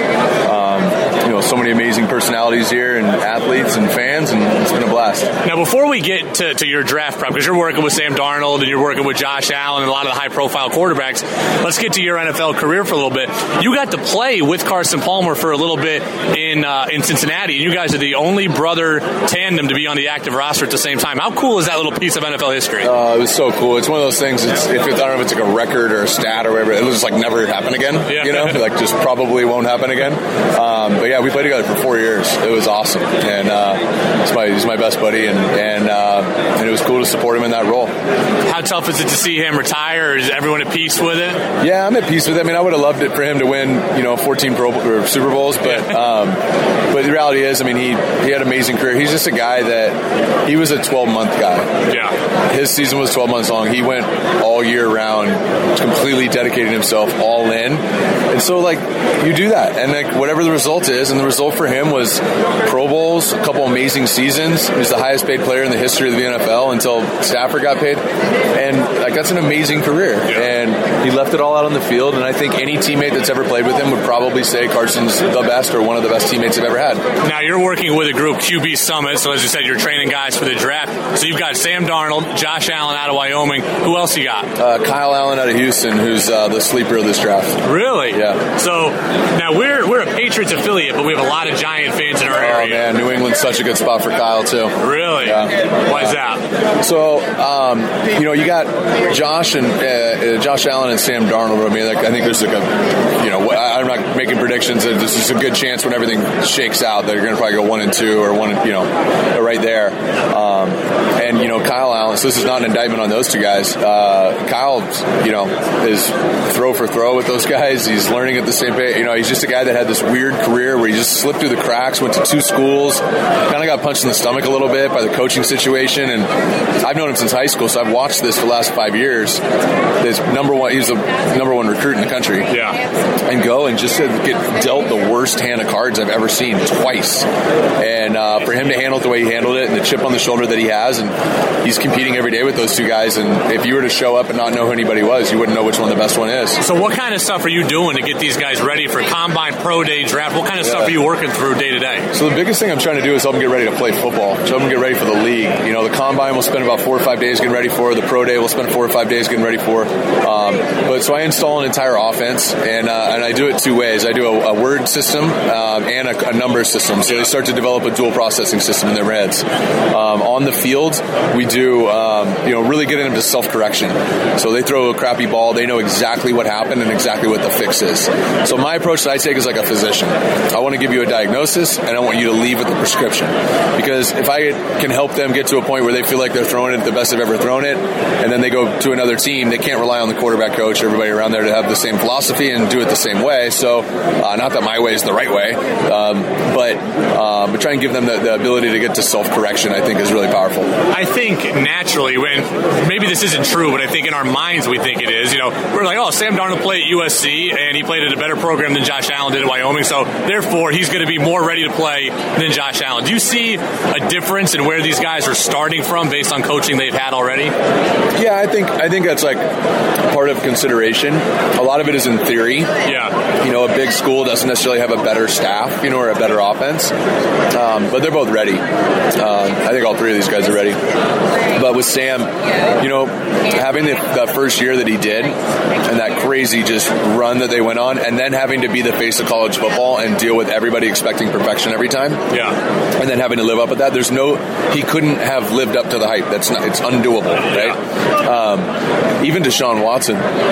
um, you know, so many amazing personalities here, and athletes and fans, and it's been a blast. Now, before we get to, to your draft prep, because you're working with Sam Darnold and you're working with Josh Allen and a lot of the high-profile quarterbacks, let's get to your N F L career for a little bit. You got to play with Carson Palmer for a little bit in uh, in Cincinnati, and you guys are the only brother tandem to be on the active roster at the same time. How cool is that little piece of N F L history? Uh, it was so cool. It's one of those things. It's, if it's, I don't know if it's like a record or a stat or whatever. It'll just like never happen again. Yeah. You know, like just probably won't happen again. Um, but yeah, we played together for four years. It was awesome, and uh, he's my he's my best buddy, and and uh, and it was cool to support him in that role. How tough is it to see him retire? Is everyone at peace with it? Yeah, I'm at peace with it. I mean, I would have loved it for him to win, you know, fourteen Pro or Super Bowls, but um, but the reality is, I mean, he he had an amazing career. He's just a guy that he was a twelve month guy. Yeah, his season was twelve months long. He went all year round, completely dedicated himself, all in, and so like you do that, and like whatever the result is, and the result for him was Pro Bowls, a couple amazing seasons. He was the highest paid player in the history of the N F L until Stafford got paid, and like that's an amazing career. Yeah. And he left it all out on the field, and I think any teammate that's ever played with him would probably say Carson's the best or one of the best teammates they've ever had. Now you're working with a group, Q B Summit, so as you said, you're training guys for the draft. So you've got Sam Darnold, Josh Allen out of Wyoming. Who else you got? Uh, Kyle Allen out of Houston, who's uh, the sleeper of this draft. Really? Yeah. So now we're we're a Patriots affiliate, but we have a lot of Giant fans in our area. Oh man, New England's such a good spot for Kyle too. Really? Yeah. Why is that? So um, you know, you got Josh and uh, Josh Allen and Sam Darnold. I mean, like, I think there's like a, you know, I'm not making predictions. There's just a good chance when everything shakes out that you're going to probably go one and two or one, you know, right there. Um, and you know, Kyle Allen. So this is not an indictment on those two guys. Uh, Kyle, you know, is throw for throw with those guys. He's learning at the same pace. You know, he's just a guy that had this weird career where he just slipped through the cracks, went to two schools, kind of got punched in the stomach a little bit by the coaching situation. And I've known him since high school, so I've watched this for the last five years. This number one, he's the number one recruit in the country. Yeah. And go and just get dealt the worst hand of cards I've ever seen twice. And uh, for him to handle it the way he handled it and the chip on the shoulder that he has, and he's competing every day with those two guys. And if you were to show up and not know who anybody was, you wouldn't know which one the best one is. So what kind of stuff are you doing to get these guys ready for Combine, Pro Day, Draft? What kind of yeah. stuff are you working through day to day? So the biggest thing I'm trying to do is help them get ready to play football. So help them get ready for the league. You know, the Combine we'll spend about four or five days getting ready for. The Pro Day we'll spend four or five days getting ready for. Um, but so I install an entire offense, and uh, and I do it two ways. I do a, a word system um, and a, a number system. So they start to develop a dual processing system in their heads. Um, on the field, we do um, you know really getting them to self-correction. So they throw a crappy ball, they know exactly what happened and exactly what the fix is. So my approach that I take is like a physician. I want to give you a diagnosis, and I want you to leave with a prescription. Because if I can help them get to a point where they feel like they're throwing it the best they've ever thrown it, and then they go to another team, they can't rely on the quarterback coach or everybody around there to have the same philosophy and do it the same way. So uh, not that my way is the right way, um, but um, but try and give them the, the ability to get to self-correction, I think, is really powerful. I think naturally, when maybe this isn't true, but I think in our minds we think it is. You know, we're like, oh, Sam Darnold played at U S C, and he played at a better program than Josh Allen did at Wyoming, so therefore he's going to be more ready to play than Josh Allen. Do you see a difference in where these guys are starting from based on coaching they've had already? Yeah, I think I think that's like part of consideration. A lot of it is in theory. Yeah. You know, a big school doesn't necessarily have a better staff, you know, or a better offense, um, but they're both ready. Um, I think all three of these guys are ready. But with Sam, you know, having the, the first year that he did and that crazy just run that they went on, and then having to be the face of college football and deal with everybody expecting perfection every time. Yeah. And then having to live up with that. There's no, he couldn't have lived up to the hype. That's not, it's undoable, right? Um, even Deshaun Watson,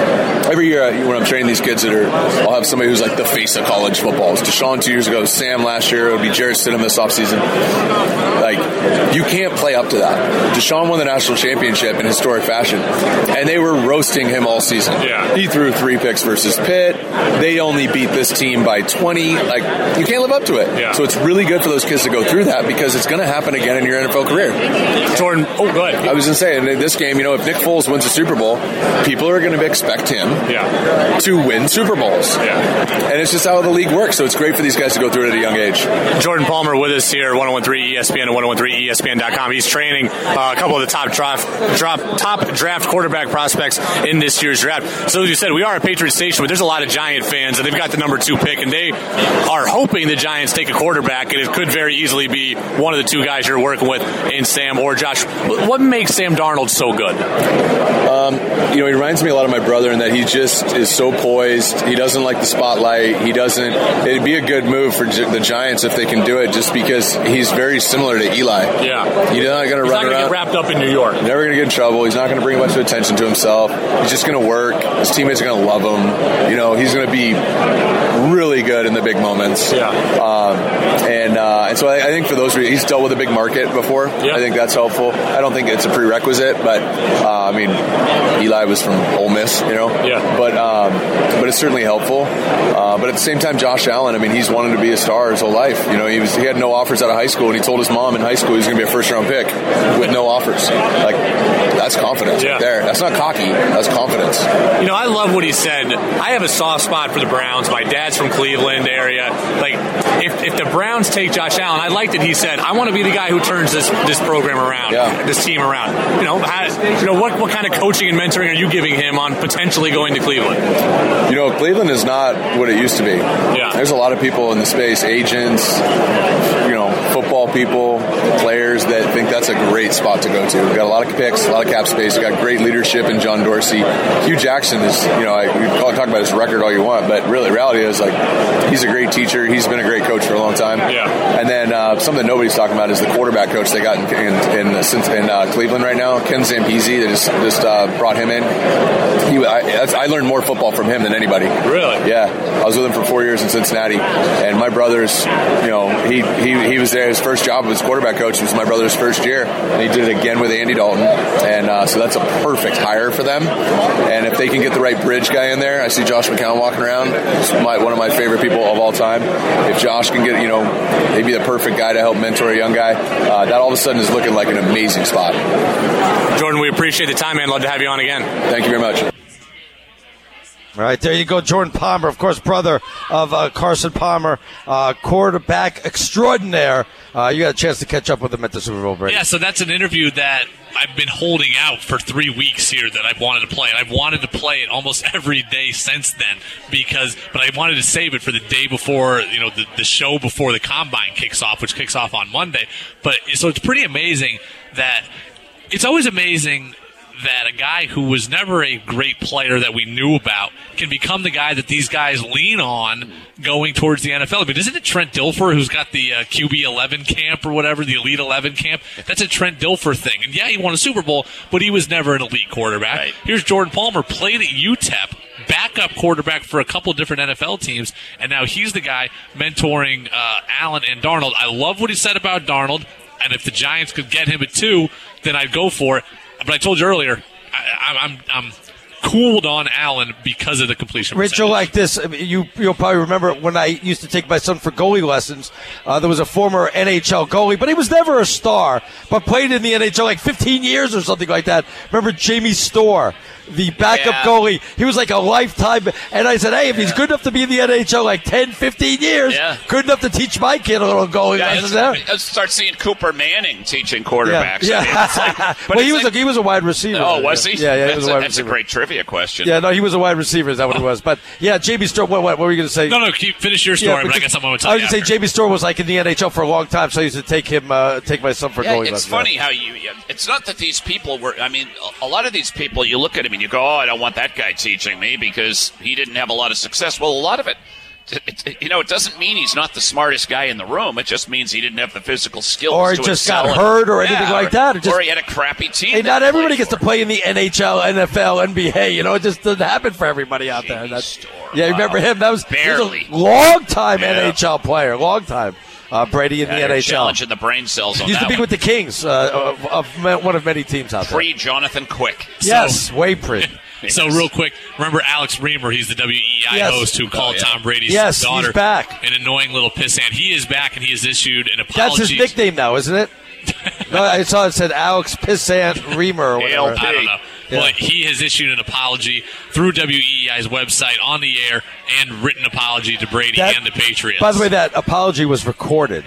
every year when I'm training these kids that are, I'll have somebody who's like the face of college football. It was Deshaun two years ago, Sam last year, it would be Jarrett Stidham this offseason. Like, you can't play up to that. Deshaun won the national championship in historic fashion, and they were roasting him all season. Yeah. He threw three picks versus Pitt. They only beat this team by twenty. Like, you can't live up to it. Yeah. So it's really good for those kids to go through that because it's going to happen again in your N F L career. Jordan, oh, go ahead. I was going to say, in this game, you know, if Nick Foles wins a Super Bowl, people are going to expect him yeah. to win Super Bowls. Yeah. And it's just how the league works. So it's great for these guys to go through it at a young age. Jordan Palmer with us here, one oh one three E S P N and one oh one three E S P N dot com. He's training uh, a couple of the top draft, drop, top draft quarterback prospects in this year's draft. So as you said, we are a Patriot station, but there's a lot of Giant fans, and they've got the number two pick, and they are hoping the Giants take a quarterback, and it could very easily be one of the two guys you're working with in Sam or Josh. What makes Sam Darnold so good? Um, you know, he reminds me a lot of my brother in that he just is so poised. He doesn't like the spotlight. He doesn't. It'd be a good move for the Giants if they can do it, just because he's very similar to Eli. Yeah, he's not going to run He's not going to around. get wrapped up in New York. Never going to get in trouble. He's not going to bring a bunch of attention to himself. He's just going to work. His teammates are going to love him. You know, he's going to be really good in the big moments. Yeah. Um, and uh, and so I, I think for those reasons, he's dealt with a big market before. Yeah. I think that's helpful. I don't think it's a prerequisite, but uh, I mean, Eli was from Ole Miss, you know. Yeah. But um, but it's certainly helpful. Uh, but at the same time, Josh Allen, I mean, he's wanted to be a star his whole life. You know, he was he had no offers out of high school, and he told his mom in high school he was going to be a first round pick with no offers. Like, that's confidence Yeah. right there. That's not cocky. That's confidence. You know, I love what he said. I have a soft spot for the Browns. My dad's from Cleveland area. Like, if, if the Browns take Josh Allen, I like that he said, I want to be the guy who turns this this program around, Yeah. this team around. You know, how, you know what, what kind of coaching and mentoring are you giving him on potentially going to Cleveland? You know, Cleveland is not what it used to be. Yeah. There's a lot of people in the space, agents, you know, football people, players that think that's a great spot to go to. We've got a lot of picks, a lot of cap space. We've got great leadership in John Dorsey. Hugh Jackson is, you know, I, we can talk about his record all you want, but really, reality is, like, he's a great teacher. He's been a great coach for a long time. Yeah. And then uh, something nobody's talking about is the quarterback coach they got in in, in, in uh, Cleveland right now, Ken Zampese. They just just uh, brought him in. He, I, that's, I learned more football from him than anybody. Really? Yeah. I was with him for four years in Cincinnati, and my brother's, you know, he he, he was there. His first job as quarterback coach was my brother's first year, and he did it again with Andy Dalton. And uh, so that's a perfect hire for them. And if they can get the right bridge guy in there, I see Josh McCown walking around. He's my, one of my favorite people of all time. If Josh can get, you know, maybe the perfect guy to help mentor a young guy, uh, that all of a sudden is looking like an amazing spot. Jordan, we appreciate the time, man. Love to have you on again. Thank you very much. All right, there you go, Jordan Palmer, of course, brother of uh, Carson Palmer, uh, quarterback extraordinaire. Uh, you got a chance to catch up with him at the Super Bowl break. Yeah, so that's an interview that I've been holding out for three weeks here that I've wanted to play. And I've wanted to play it almost every day since then because, but I wanted to save it for the day before, you know, the, the show before the Combine kicks off, which kicks off on Monday. But so it's pretty amazing that it's always amazing that a guy who was never a great player that we knew about can become the guy that these guys lean on going towards the N F L. I mean, isn't it Trent Dilfer who's got the uh, Q B eleven camp or whatever, the Elite eleven camp? That's a Trent Dilfer thing. And yeah, he won a Super Bowl, but he was never an elite quarterback. Right. Here's Jordan Palmer, played at U T E P, backup quarterback for a couple of different N F L teams, and now he's the guy mentoring uh, Allen and Darnold. I love what he said about Darnold, and if the Giants could get him at two, then I'd go for it. But I told you earlier, I, I'm, I'm cooled on Allen because of the completion percentage. Rachel, like this, you, you'll probably remember when I used to take my son for goalie lessons, uh, there was a former N H L goalie, but he was never a star, but played in the N H L like fifteen years or something like that. Remember Jamie Storr? The backup yeah. goalie, he was like a lifetime. And I said, hey, if he's good enough to be in the N H L like ten, fifteen years, yeah. good enough to teach my kid a little goalie. Yeah, let's, let's start seeing Cooper Manning teaching quarterbacks. Yeah, yeah. I mean, like, well, he was like, a, he was a wide receiver. Oh, was he? Yeah, yeah, he that's was a wide a, That's receiver. a great trivia question. Yeah, no, he was a wide receiver. Is that what it was? But yeah, Jamie Storr. What, what, what were you going to say? No, no, keep finish your story. Yeah, but, but I guess I'm going to tell I you. was going to say Jamie Storr was like in the N H L for a long time, so I used to take him, uh, take my son for yeah, goalie. It's lessons. funny how you. It's not that these people were. I mean, a lot of these people, you look at him and you go, "Oh, I don't want that guy teaching me because he didn't have a lot of success." Well, a lot of it it, it, you know, it doesn't mean he's not the smartest guy in the room. It just means he didn't have the physical skills Or to he just excel got in- hurt or anything Yeah, like that. It just- or he had a crappy team. Hey, that not he everybody played gets to for. play in the N H L, N F L, N B A. You know, it just doesn't happen for everybody out there. That's, Store. yeah, you remember Wow. him? That was, Barely. he was a long-time Yeah. N H L player. Long time. Uh, Brady in Yeah, the you're N H L. challenging the brain cells on Used that to be one. with the Kings, uh, of, of ma- one of many teams out there. Pre Jonathan Quick. Yes, way pre. So real quick, remember Alex Reamer? He's the W E I Yes. host who called Oh, yeah. Tom Brady's Yes, daughter he's back. an annoying little pissant. He is back, and he has issued an That's apology. his nickname now, isn't it? No, I saw it said Alex Pissant Reamer or whatever. A L P. I don't know. Yeah. But he has issued an apology through W E E I's website on the air and written apology to Brady That- and the Patriots. By the way, that apology was recorded.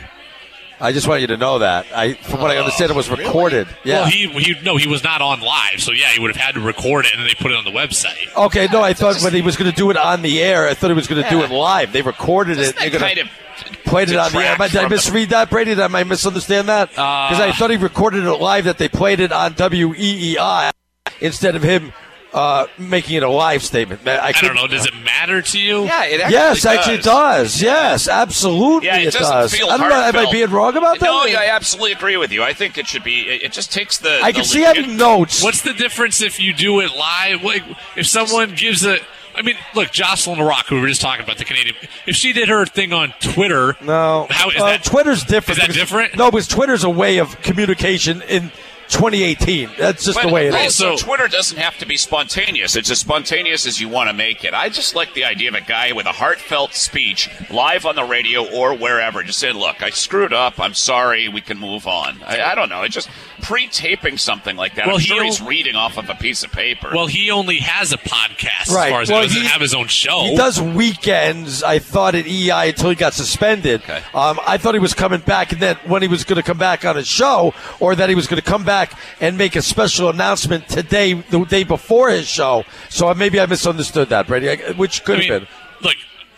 I just want you to know that. I, from what I understand, it was recorded. Yeah. Well, he, he no, he was not on live, so yeah, he would have had to record it and then they put it on the website. Okay, no, I thought when he was going to do it on the air, I thought he was going to do Yeah. it live. They recorded it. Doesn't They're that gonna kind of played it on the air. Am I- Did I detract from misread that, Brady? Did I might misunderstand that? Because I thought he recorded it live, that they played it on W E E I instead of him uh, making it a live statement. I, I don't couldn't- know. Does it matter to you? Yeah, it actually Yes, does. actually it does. Yes, absolutely Yeah, it, it, doesn't does. feel I don't know. Am I heartfelt. being wrong about that? No, yeah, I absolutely agree with you. I think it should be. It, it just takes the. I the can see legit- having notes. What's the difference if you do it live? Like, if someone gives a, I mean, look, Jocelyn Rock, who we were just talking about, the Canadian. If she did her thing on Twitter, No, how is uh, that? Twitter's different. Is that because- different? No, because Twitter's a way of communication in twenty eighteen. That's just But the way it is. also, So- Twitter doesn't have to be spontaneous. It's as spontaneous as you want to make it. I just like the idea of a guy with a heartfelt speech live on the radio or wherever, just saying, "Look, I screwed up. I'm sorry. We can move on." I, I don't know. It just pre-taping something like that. Well, I'm sure he'll- he's reading off of a piece of paper. well, he only has a podcast Right. as far as Well, he doesn't he- have his own show. He does weekends, I thought, at E I until he got suspended. Okay. Um, I thought he was coming back, and then when he was going to come back on his show, or that he was going to come back and make a special announcement today, the day before his show. So maybe I misunderstood that, Brady, I- which could I have mean, been. look,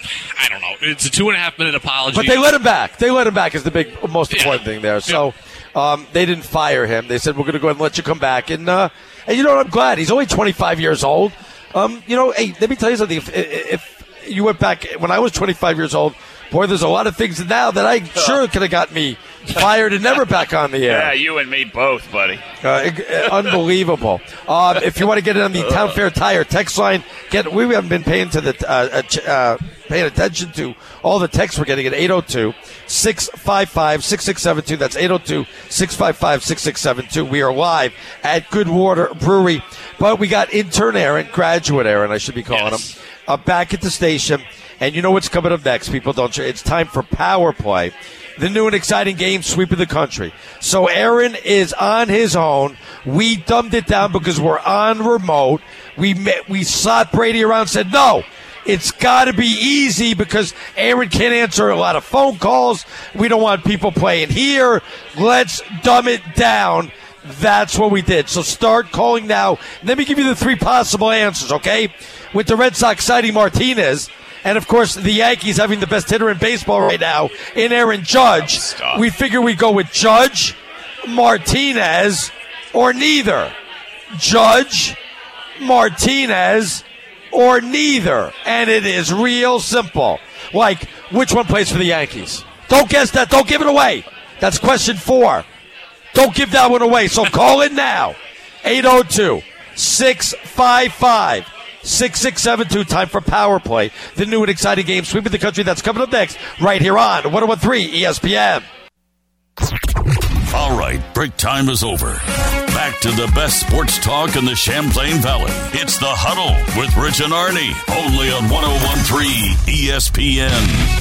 I don't know. It's a two and a half minute apology. But they let him back. They let him back is the big, most Yeah. important thing there. So um, they didn't fire him. They said, we're going to go ahead and let you come back. And, uh, and you know what? I'm glad. He's only twenty-five years old. Um, you know, hey, let me tell you something. If, if you went back when I was twenty-five years old, boy, there's a lot of things now that I sure could have got me fired and never back on the yeah, air. you and me both, buddy. Uh, unbelievable. Um, if you want to get it on the Town Fair Tire text line, get we haven't been paying to the uh, uh, paying attention to all the texts we're getting at eight oh two, six five five, six six seven two. That's eight oh two, six five five, six six seven two. We are live at Goodwater Brewery, but we got intern Aaron, graduate Aaron, I should be calling Yes. him, uh, back at the station. And you know what's coming up next, people, don't you? It's time for Power Play, the new and exciting game sweeping the country. So Aaron is on his own. We dumbed it down because we're on remote. We met, we sought Brady around and said, no, it's got to be easy because Aaron can't answer a lot of phone calls. We don't want people playing here. Let's dumb it down. That's what we did. So start calling now. Let me give you the three possible answers, okay? With the Red Sox citing Martinez, and of course the Yankees having the best hitter in baseball right now in Aaron Judge, Stop. we figure we go with Judge, Martinez, or neither. Judge, Martinez, or neither. And it is real simple. Like, which one plays for the Yankees? Don't guess that. Don't give it away. That's question four. Don't give that one away. So call in now. eight oh two, six five five, six six seven two. Time for Power Play, the new and exciting game sweeping the country. That's coming up next right here on one oh one three E S P N. All right, break time is over. Back to the best sports talk in the Champlain Valley. It's The Huddle with Rich and Arnie, only on one oh one three E S P N.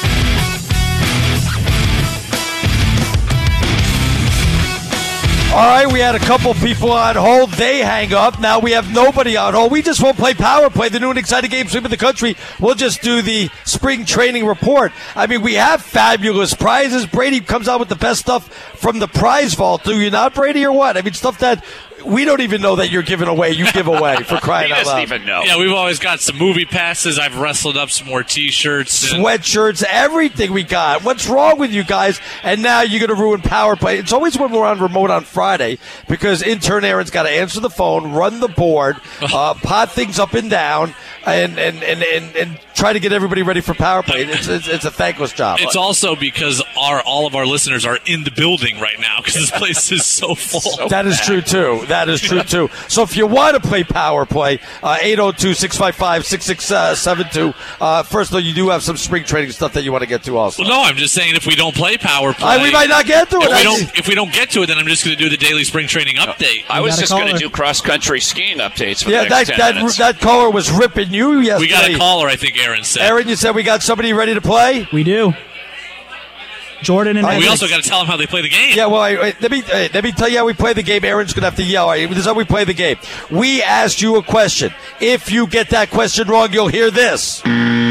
All right, we had a couple people on hold. They hang up. Now we have nobody on hold. We just won't play Power Play, the new and exciting game sweeping the country. We'll just do the spring training report. I mean, we have fabulous prizes. Brady comes out with the best stuff from the prize vault. Do you not, Brady, or what? I mean, stuff that we don't even know that you're giving away. You give away for crying He out doesn't loud. even know. Yeah, we've always got some movie passes. I've wrestled up some more T-shirts. and- Sweatshirts, everything we got. What's wrong with you guys? And now you're going to ruin Power Play. It's always when we're on remote on Friday because intern Aaron's got to answer the phone, run the board, uh, pot things up and down, and and, and, and, and try to get everybody ready for power play. It's, it's, it's a thankless job. It's also because our all of our listeners are in the building right now because this place is so full. So That is bad. true, too. That is true, too. So if you want to play power play, uh, eight oh two, six five five, six six seven two. Uh, first, though, you do have some spring training stuff that you want to get to also. Well, no, I'm just saying if we don't play power play, Uh, we might not get to it. If we I- don't, if we don't get to it, then I'm just going to do the daily spring training update. I was got a just going to caller. do cross-country skiing updates for Yeah, the that, next ten that, minutes. that caller was ripping you yesterday. We got a caller, I think Aaron said. Aaron, you said we got somebody ready to play? We do. Jordan and All right, we Essex. also got to tell them how they play the game. Yeah, well, I, I- let me uh, let me tell you how we play the game. Aaron's going to have to yell. All right, this is how we play the game. We asked you a question. If you get that question wrong, you'll hear this.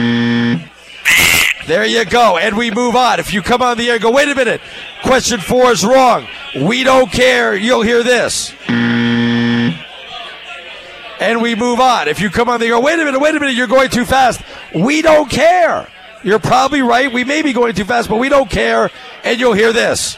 There you go. And we move on. If you come on the air and go, wait a minute, question four is wrong. We don't care. You'll hear this. And we move on. If you come on the air, wait a minute, wait a minute, you're going too fast. We don't care. You're probably right. We may be going too fast, but we don't care. And you'll hear this.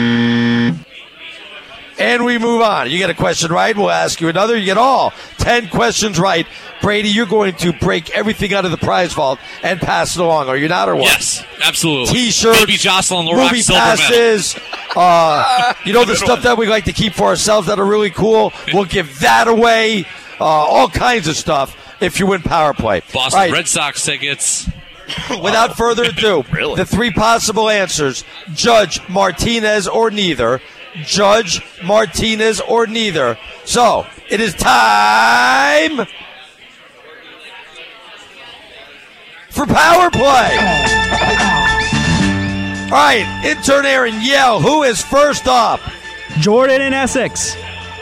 And we move on. You get a question right, we'll ask you another. You get all ten questions right. Brady, you're going to break everything out of the prize vault and pass it along. Are you not, or what? Yes, absolutely. T-shirts, Maybe Jocelyn LaRock movie silver medal. passes, uh, you know, the stuff that we like to keep for ourselves that are really cool. We'll give that away. Uh, all kinds of stuff if you win power play. Boston All right, Red Sox tickets. without further ado, Really? the three possible answers: Judge, Martinez, or neither. Judge, Martinez, or neither. So it is time for power play. All right, intern Aaron, yell. Who is first up? Jordan and Essex.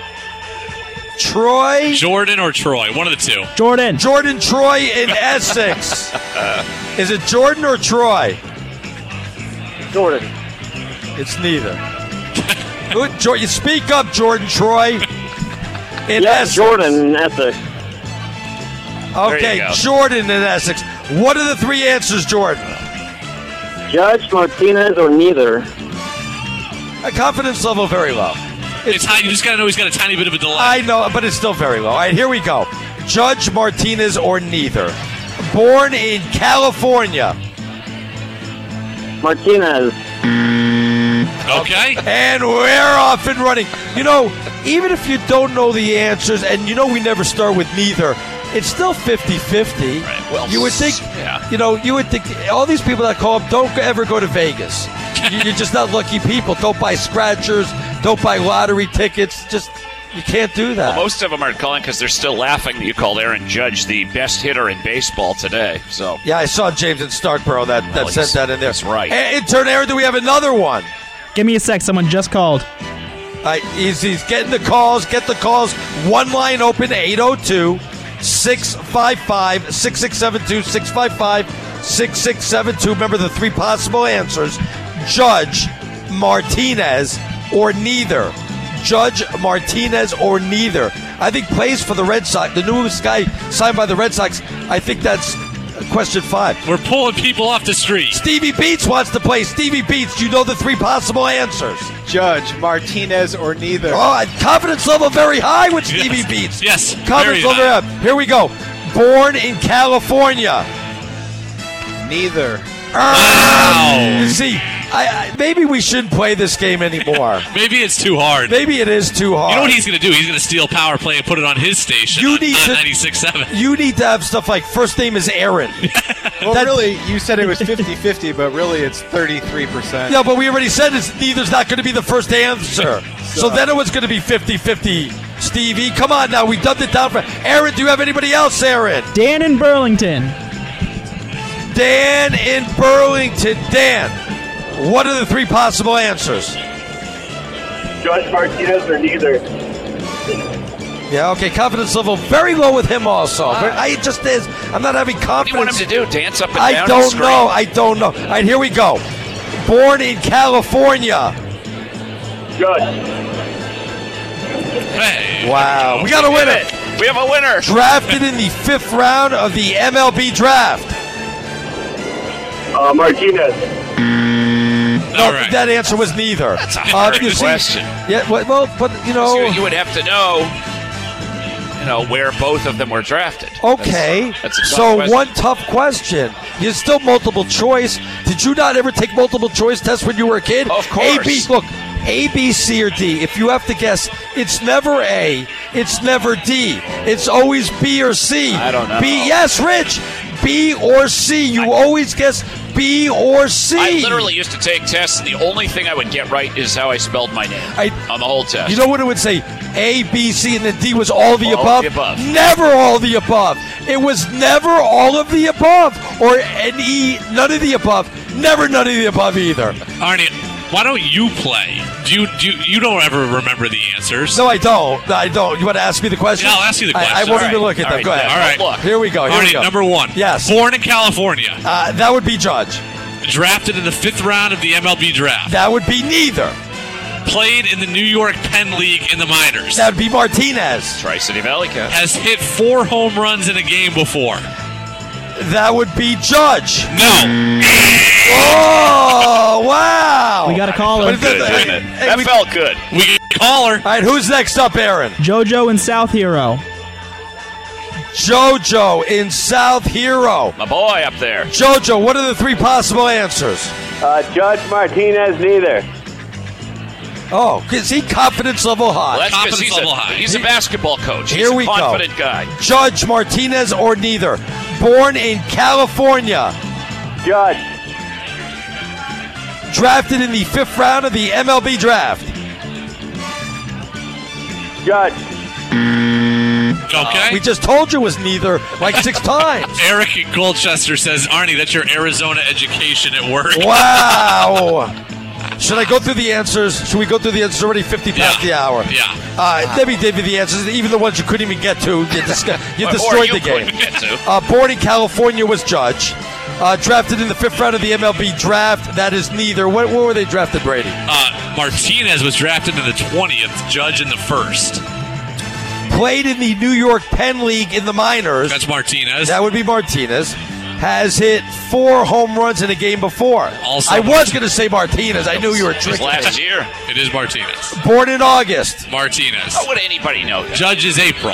Troy, Jordan or Troy, one of the two. Jordan. Jordan, Troy, in Essex. Is it Jordan or Troy? Jordan. It's neither. Good, Jo- you speak up, Jordan, Troy. In Yeah, Essex. Jordan in Essex. Okay, There you go. Jordan in Essex. What are the three answers, Jordan? Judge, Martinez, or neither. A confidence level very low. It's high. You just got to know he's got a tiny bit of a delay. I know, but it's still very low. All right, here we go. Judge, Martinez, or neither. Born in California. Martinez. Okay. And we're off and running. You know, even if you don't know the answers, and you know we never start with neither, it's still fifty-fifty. Right, well, you would think, yeah. you know, you would think all these people that call up, don't ever go to Vegas. You- You're just not lucky people. Don't buy scratchers. Don't buy lottery tickets. Just, you can't do that. Well, most of them aren't calling because they're still laughing that you called Aaron Judge the best hitter in baseball today. So Yeah, I saw James in Starkborough that, that Well, sent he's- that in there. that's right. And intern Aaron, do we have another one? Give me a sec. Someone just called. Uh, he's, he's getting the calls. Get the calls. One line open, eight oh two, six five five, six six seven two, six five five, six six seven two. Remember the three possible answers. Judge, Martinez, or neither. Judge, Martinez, or neither. I think plays for the Red Sox. The newest guy signed by the Red Sox. I think that's question five. We're pulling people off the street. Stevie Beats wants to play. Stevie Beats, do you know the three possible answers? Judge, Martinez, or neither. Oh, confidence level very high with Stevie Yes. Beats. Yes, Confidence very level high. very high. Here we go. Born in California. Neither. Wow. You see, I, I, maybe we shouldn't play this game anymore. Maybe it's too hard. Maybe it is too hard. You know what he's going to do? He's going to steal power play and put it on his station. You on, need on to- ninety-six point seven. You need to have stuff like first name is Aaron. Well, That- really, you said it was fifty-fifty, but really it's thirty-three percent. Yeah, but we already said it's neither's not going to be the first answer. So then it was going to be fifty-fifty. Stevie, come on now. We dubbed it down for Aaron. Do you have anybody else, Aaron? Dan in Burlington. Dan in Burlington. Dan, what are the three possible answers? Judge, Martinez, or neither. Yeah, okay. Confidence level very low with him also. But I it just is. I'm not having what do you want him confidence. to do? Dance up and down? I and don't scream? know. I don't know. All right, here we go. Born in California. Judge. Hey. Wow. We got a winner. We have a winner. Drafted in the fifth round of the M L B draft. Uh, Martinez. No, All right. that answer was neither. That's a Uh, hard you see- question. Yeah, well, well, but you know, You, you would have to know. you know, where both of them were drafted. Okay, That's, that's a tough so question. one tough question. You're still multiple choice. Did you not ever take multiple choice tests when you were a kid? Of course. A, B, look, A, B, C, or D. If you have to guess, it's never A. It's never D. It's always B or C. I don't know. B, yes, Rich. B or C. You I, always guess B or C. I literally used to take tests, and the only thing I would get right is how I spelled my name I, on the whole test. You know what it would say? A, B, C, and then D was all the, All above? the above. Never all the above. It was never all of the above. Or an E, none of the above. Never none of the above either. Arnie, why don't you play? Do you do you, you don't ever remember the answers? No, I don't. I don't. You want to ask me the question? Yeah, I'll ask you the I, I question. won't All even right. look at All them. right, Go ahead. yeah. All right. Look. Here we go. Here we Arnie, go. number one. Yes. Born in California. Uh, that would be Judge. Drafted in the fifth round of the M L B draft. That would be neither. Played in the New York Penn League in the minors. That would be Martinez. Tri-City Valley Cats. Has hit four home runs in a game before. That would be Judge. No. Oh, wow. We got a caller. What is Good, that? didn't it? Hey, That we- felt good. We get a caller. All right, who's next up, Aaron? JoJo in South Hero. JoJo in South Hero. My boy up there. JoJo, what are the three possible answers? Uh, Judge Martinez, neither. Oh, is he confidence level high? Well, that's because Confidence he's, a- level high. he's a basketball coach. He's Here a we go. confident guy. Judge Martinez or neither? Born in California. Judge. Drafted in the fifth round of the M L B draft. Judge. Okay. We just told you it was neither like six times. Eric in Colchester says, Arnie, that's your Arizona education at work. Wow. Should I go through the answers? Should we go through the answers already fifty past Yeah. the hour? Yeah. Uh, let me give you the answers, even the ones you couldn't even get to. You, dis- you Or destroyed you the game. couldn't get to. Uh, born in California was Judge. Uh, drafted in the fifth round of the M L B draft. That is neither. What, where were they drafted, Brady? Uh, Martinez was drafted in the twentieth, Judge in the first. Played in the New York Penn League in the minors. That's Martinez. That would be Martinez. Has hit four home runs in a game before. Also- I was going to say Martinez. I knew you were It was tricking last me. year. It is Martinez. Born in August. Martinez. How would anybody know that? Judge is April.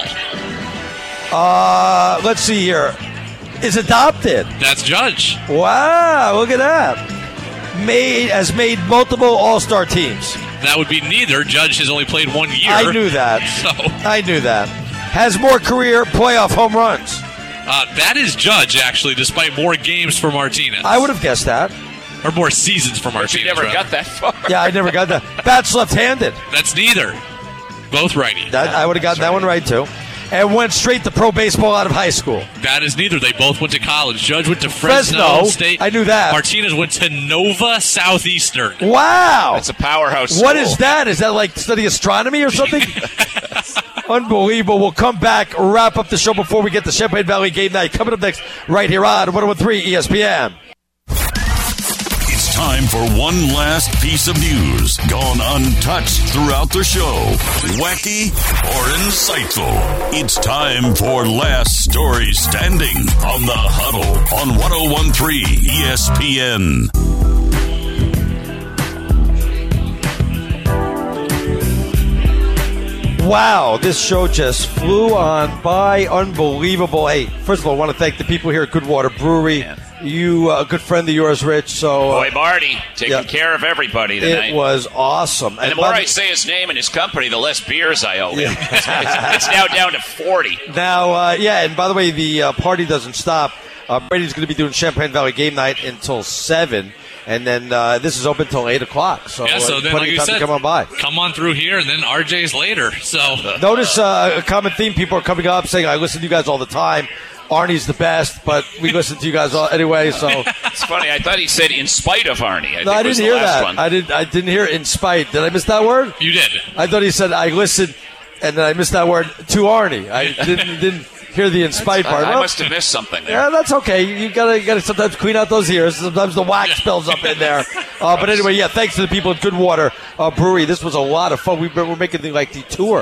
Uh, let's see here. Is adopted. That's Judge. Wow, look at that. Made has made multiple All-Star teams. That would be neither. Judge has only played one year. I knew that. So I knew that. Has more career playoff home runs. uh, that is Judge, actually, despite more games for Martinez. I would have guessed that. Or more seasons for But Martinez. you never rather. got that far. Yeah, I never got that. Bats left-handed. That's neither. Both righty. That, I would have gotten that one right, too. And went straight to pro baseball out of high school. That is neither. They both went to college. Judge went to Fresno, Fresno. State. I knew that. Martinez went to Nova Southeastern. Wow. That's a powerhouse. What school. is that? Is that like study astronomy or something? Unbelievable. We'll come back, wrap up the show before we get to Champaign Valley Game Night. Coming up next, right here on one oh one three E S P N. It's time for one last piece of news gone untouched throughout the show. Wacky or insightful. It's time for Last Story Standing on the Huddle on one oh one three E S P N. Wow, this show just flew on by. Unbelievable. Hey, first of all, I want to thank the people here at Goodwater Brewery. Man. You, uh, a good friend of yours, Rich. So uh, Boy, Marty, taking Yeah. care of everybody tonight. it was awesome. and the by more I say his name and his company, the less beers I owe him. it's, it's now down to forty. Now, uh, yeah, and by the way, the uh, party doesn't stop. Uh, Brady's going to be doing Champaign Valley Game Night until seven, and then uh, this is open until eight o'clock. So, Yeah, so uh, then, plenty like of you time said, to come on by. come on through here, and then R J's later. So Notice uh, a common theme. People are coming up saying, I listen to you guys all the time. Arnie's the best, but we listen to you guys all anyway. So It's funny. I thought he said in spite of Arnie. I no, think I was didn't the hear last that. one. I didn't. I didn't hear in spite. Did I miss that word? you did. I thought he said I listened, and then I missed that word to Arnie. I didn't didn't hear the in spite part. I, I Well, must have missed something there. Yeah, that's okay. You, you gotta you gotta sometimes clean out those ears. Sometimes the wax builds up in there. Uh, but anyway, yeah. Thanks to the people at Goodwater uh, Brewery. This was a lot of fun. We, we're making the, like the tour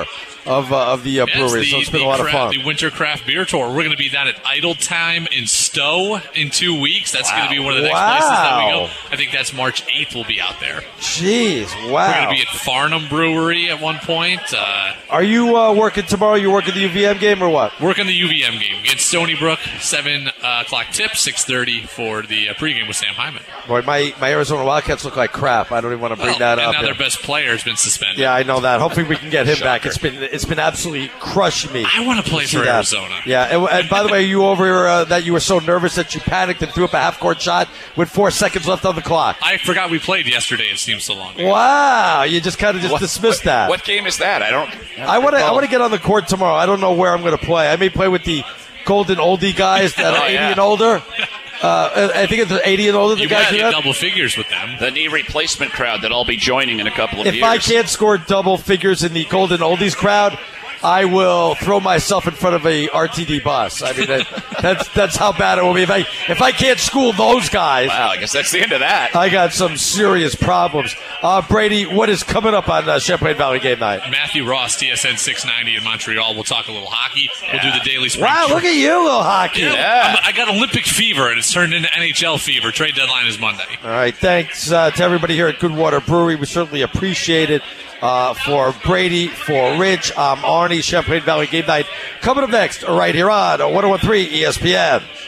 of uh, of the uh, Yes, brewery. the, So it's been the a lot cra- of fun. The Winter Craft Beer Tour. We're going to be down at Idle Time in Stowe in two weeks. That's Wow. going to be one of the next Wow. places that we go. I think that's March eighth. We'll be out there. Jeez, We're wow. going to be at Farnham Brewery at one point. Uh, Are you uh, working tomorrow? You working the U V M game or what? working the U V M game against Stony Brook. Seven uh, o'clock tip. Six thirty for the uh, pregame with Sam Hyman. Boy, my, my Arizona Wildcats look like crap. I don't even want to bring Well, that and up. now here. their best player has been suspended. Yeah, I know that. Hopefully we can get him back. Shocker. It's been it's been absolutely crushing me. I want to play see for that. Arizona. Yeah, and, and by the way, you over uh, that you were so nervous that you panicked and threw up a half court shot with four seconds left on the clock. I forgot we played yesterday. It seems so long. Wow, you just kind of just What- dismissed what, that. What game is that? I don't. I want to I want to get on the court tomorrow. I don't know where I'm going to play. I may play with the golden oldie guys that are Oh, eighty yeah. and older. Uh, I think it's eighty and older. The You guys got do to that. double figures with them. The knee replacement crowd that I'll be joining in a couple of If years. I can't score double figures in the golden oldies crowd, I will throw myself in front of a R T D bus. I mean, that, that's that's how bad it will be. If I if I can't school those guys, Wow, I guess that's the end of that. I got some serious problems. Uh, Brady, what is coming up on uh, Champlain Valley game night? Matthew Ross, T S N six ninety in Montreal. We'll talk a little hockey. We'll do the daily spring. Wow, tra- look at you, little hockey. Yeah. I'm- I got Olympic fever, and it's turned into N H L fever. Trade deadline is Monday. All right, thanks uh, to everybody here at Goodwater Brewery. We certainly appreciate it. Uh, for Brady, for Rich, I'm Arnie, Champlain Valley game night. Coming up next, right here on one oh one three E S P N.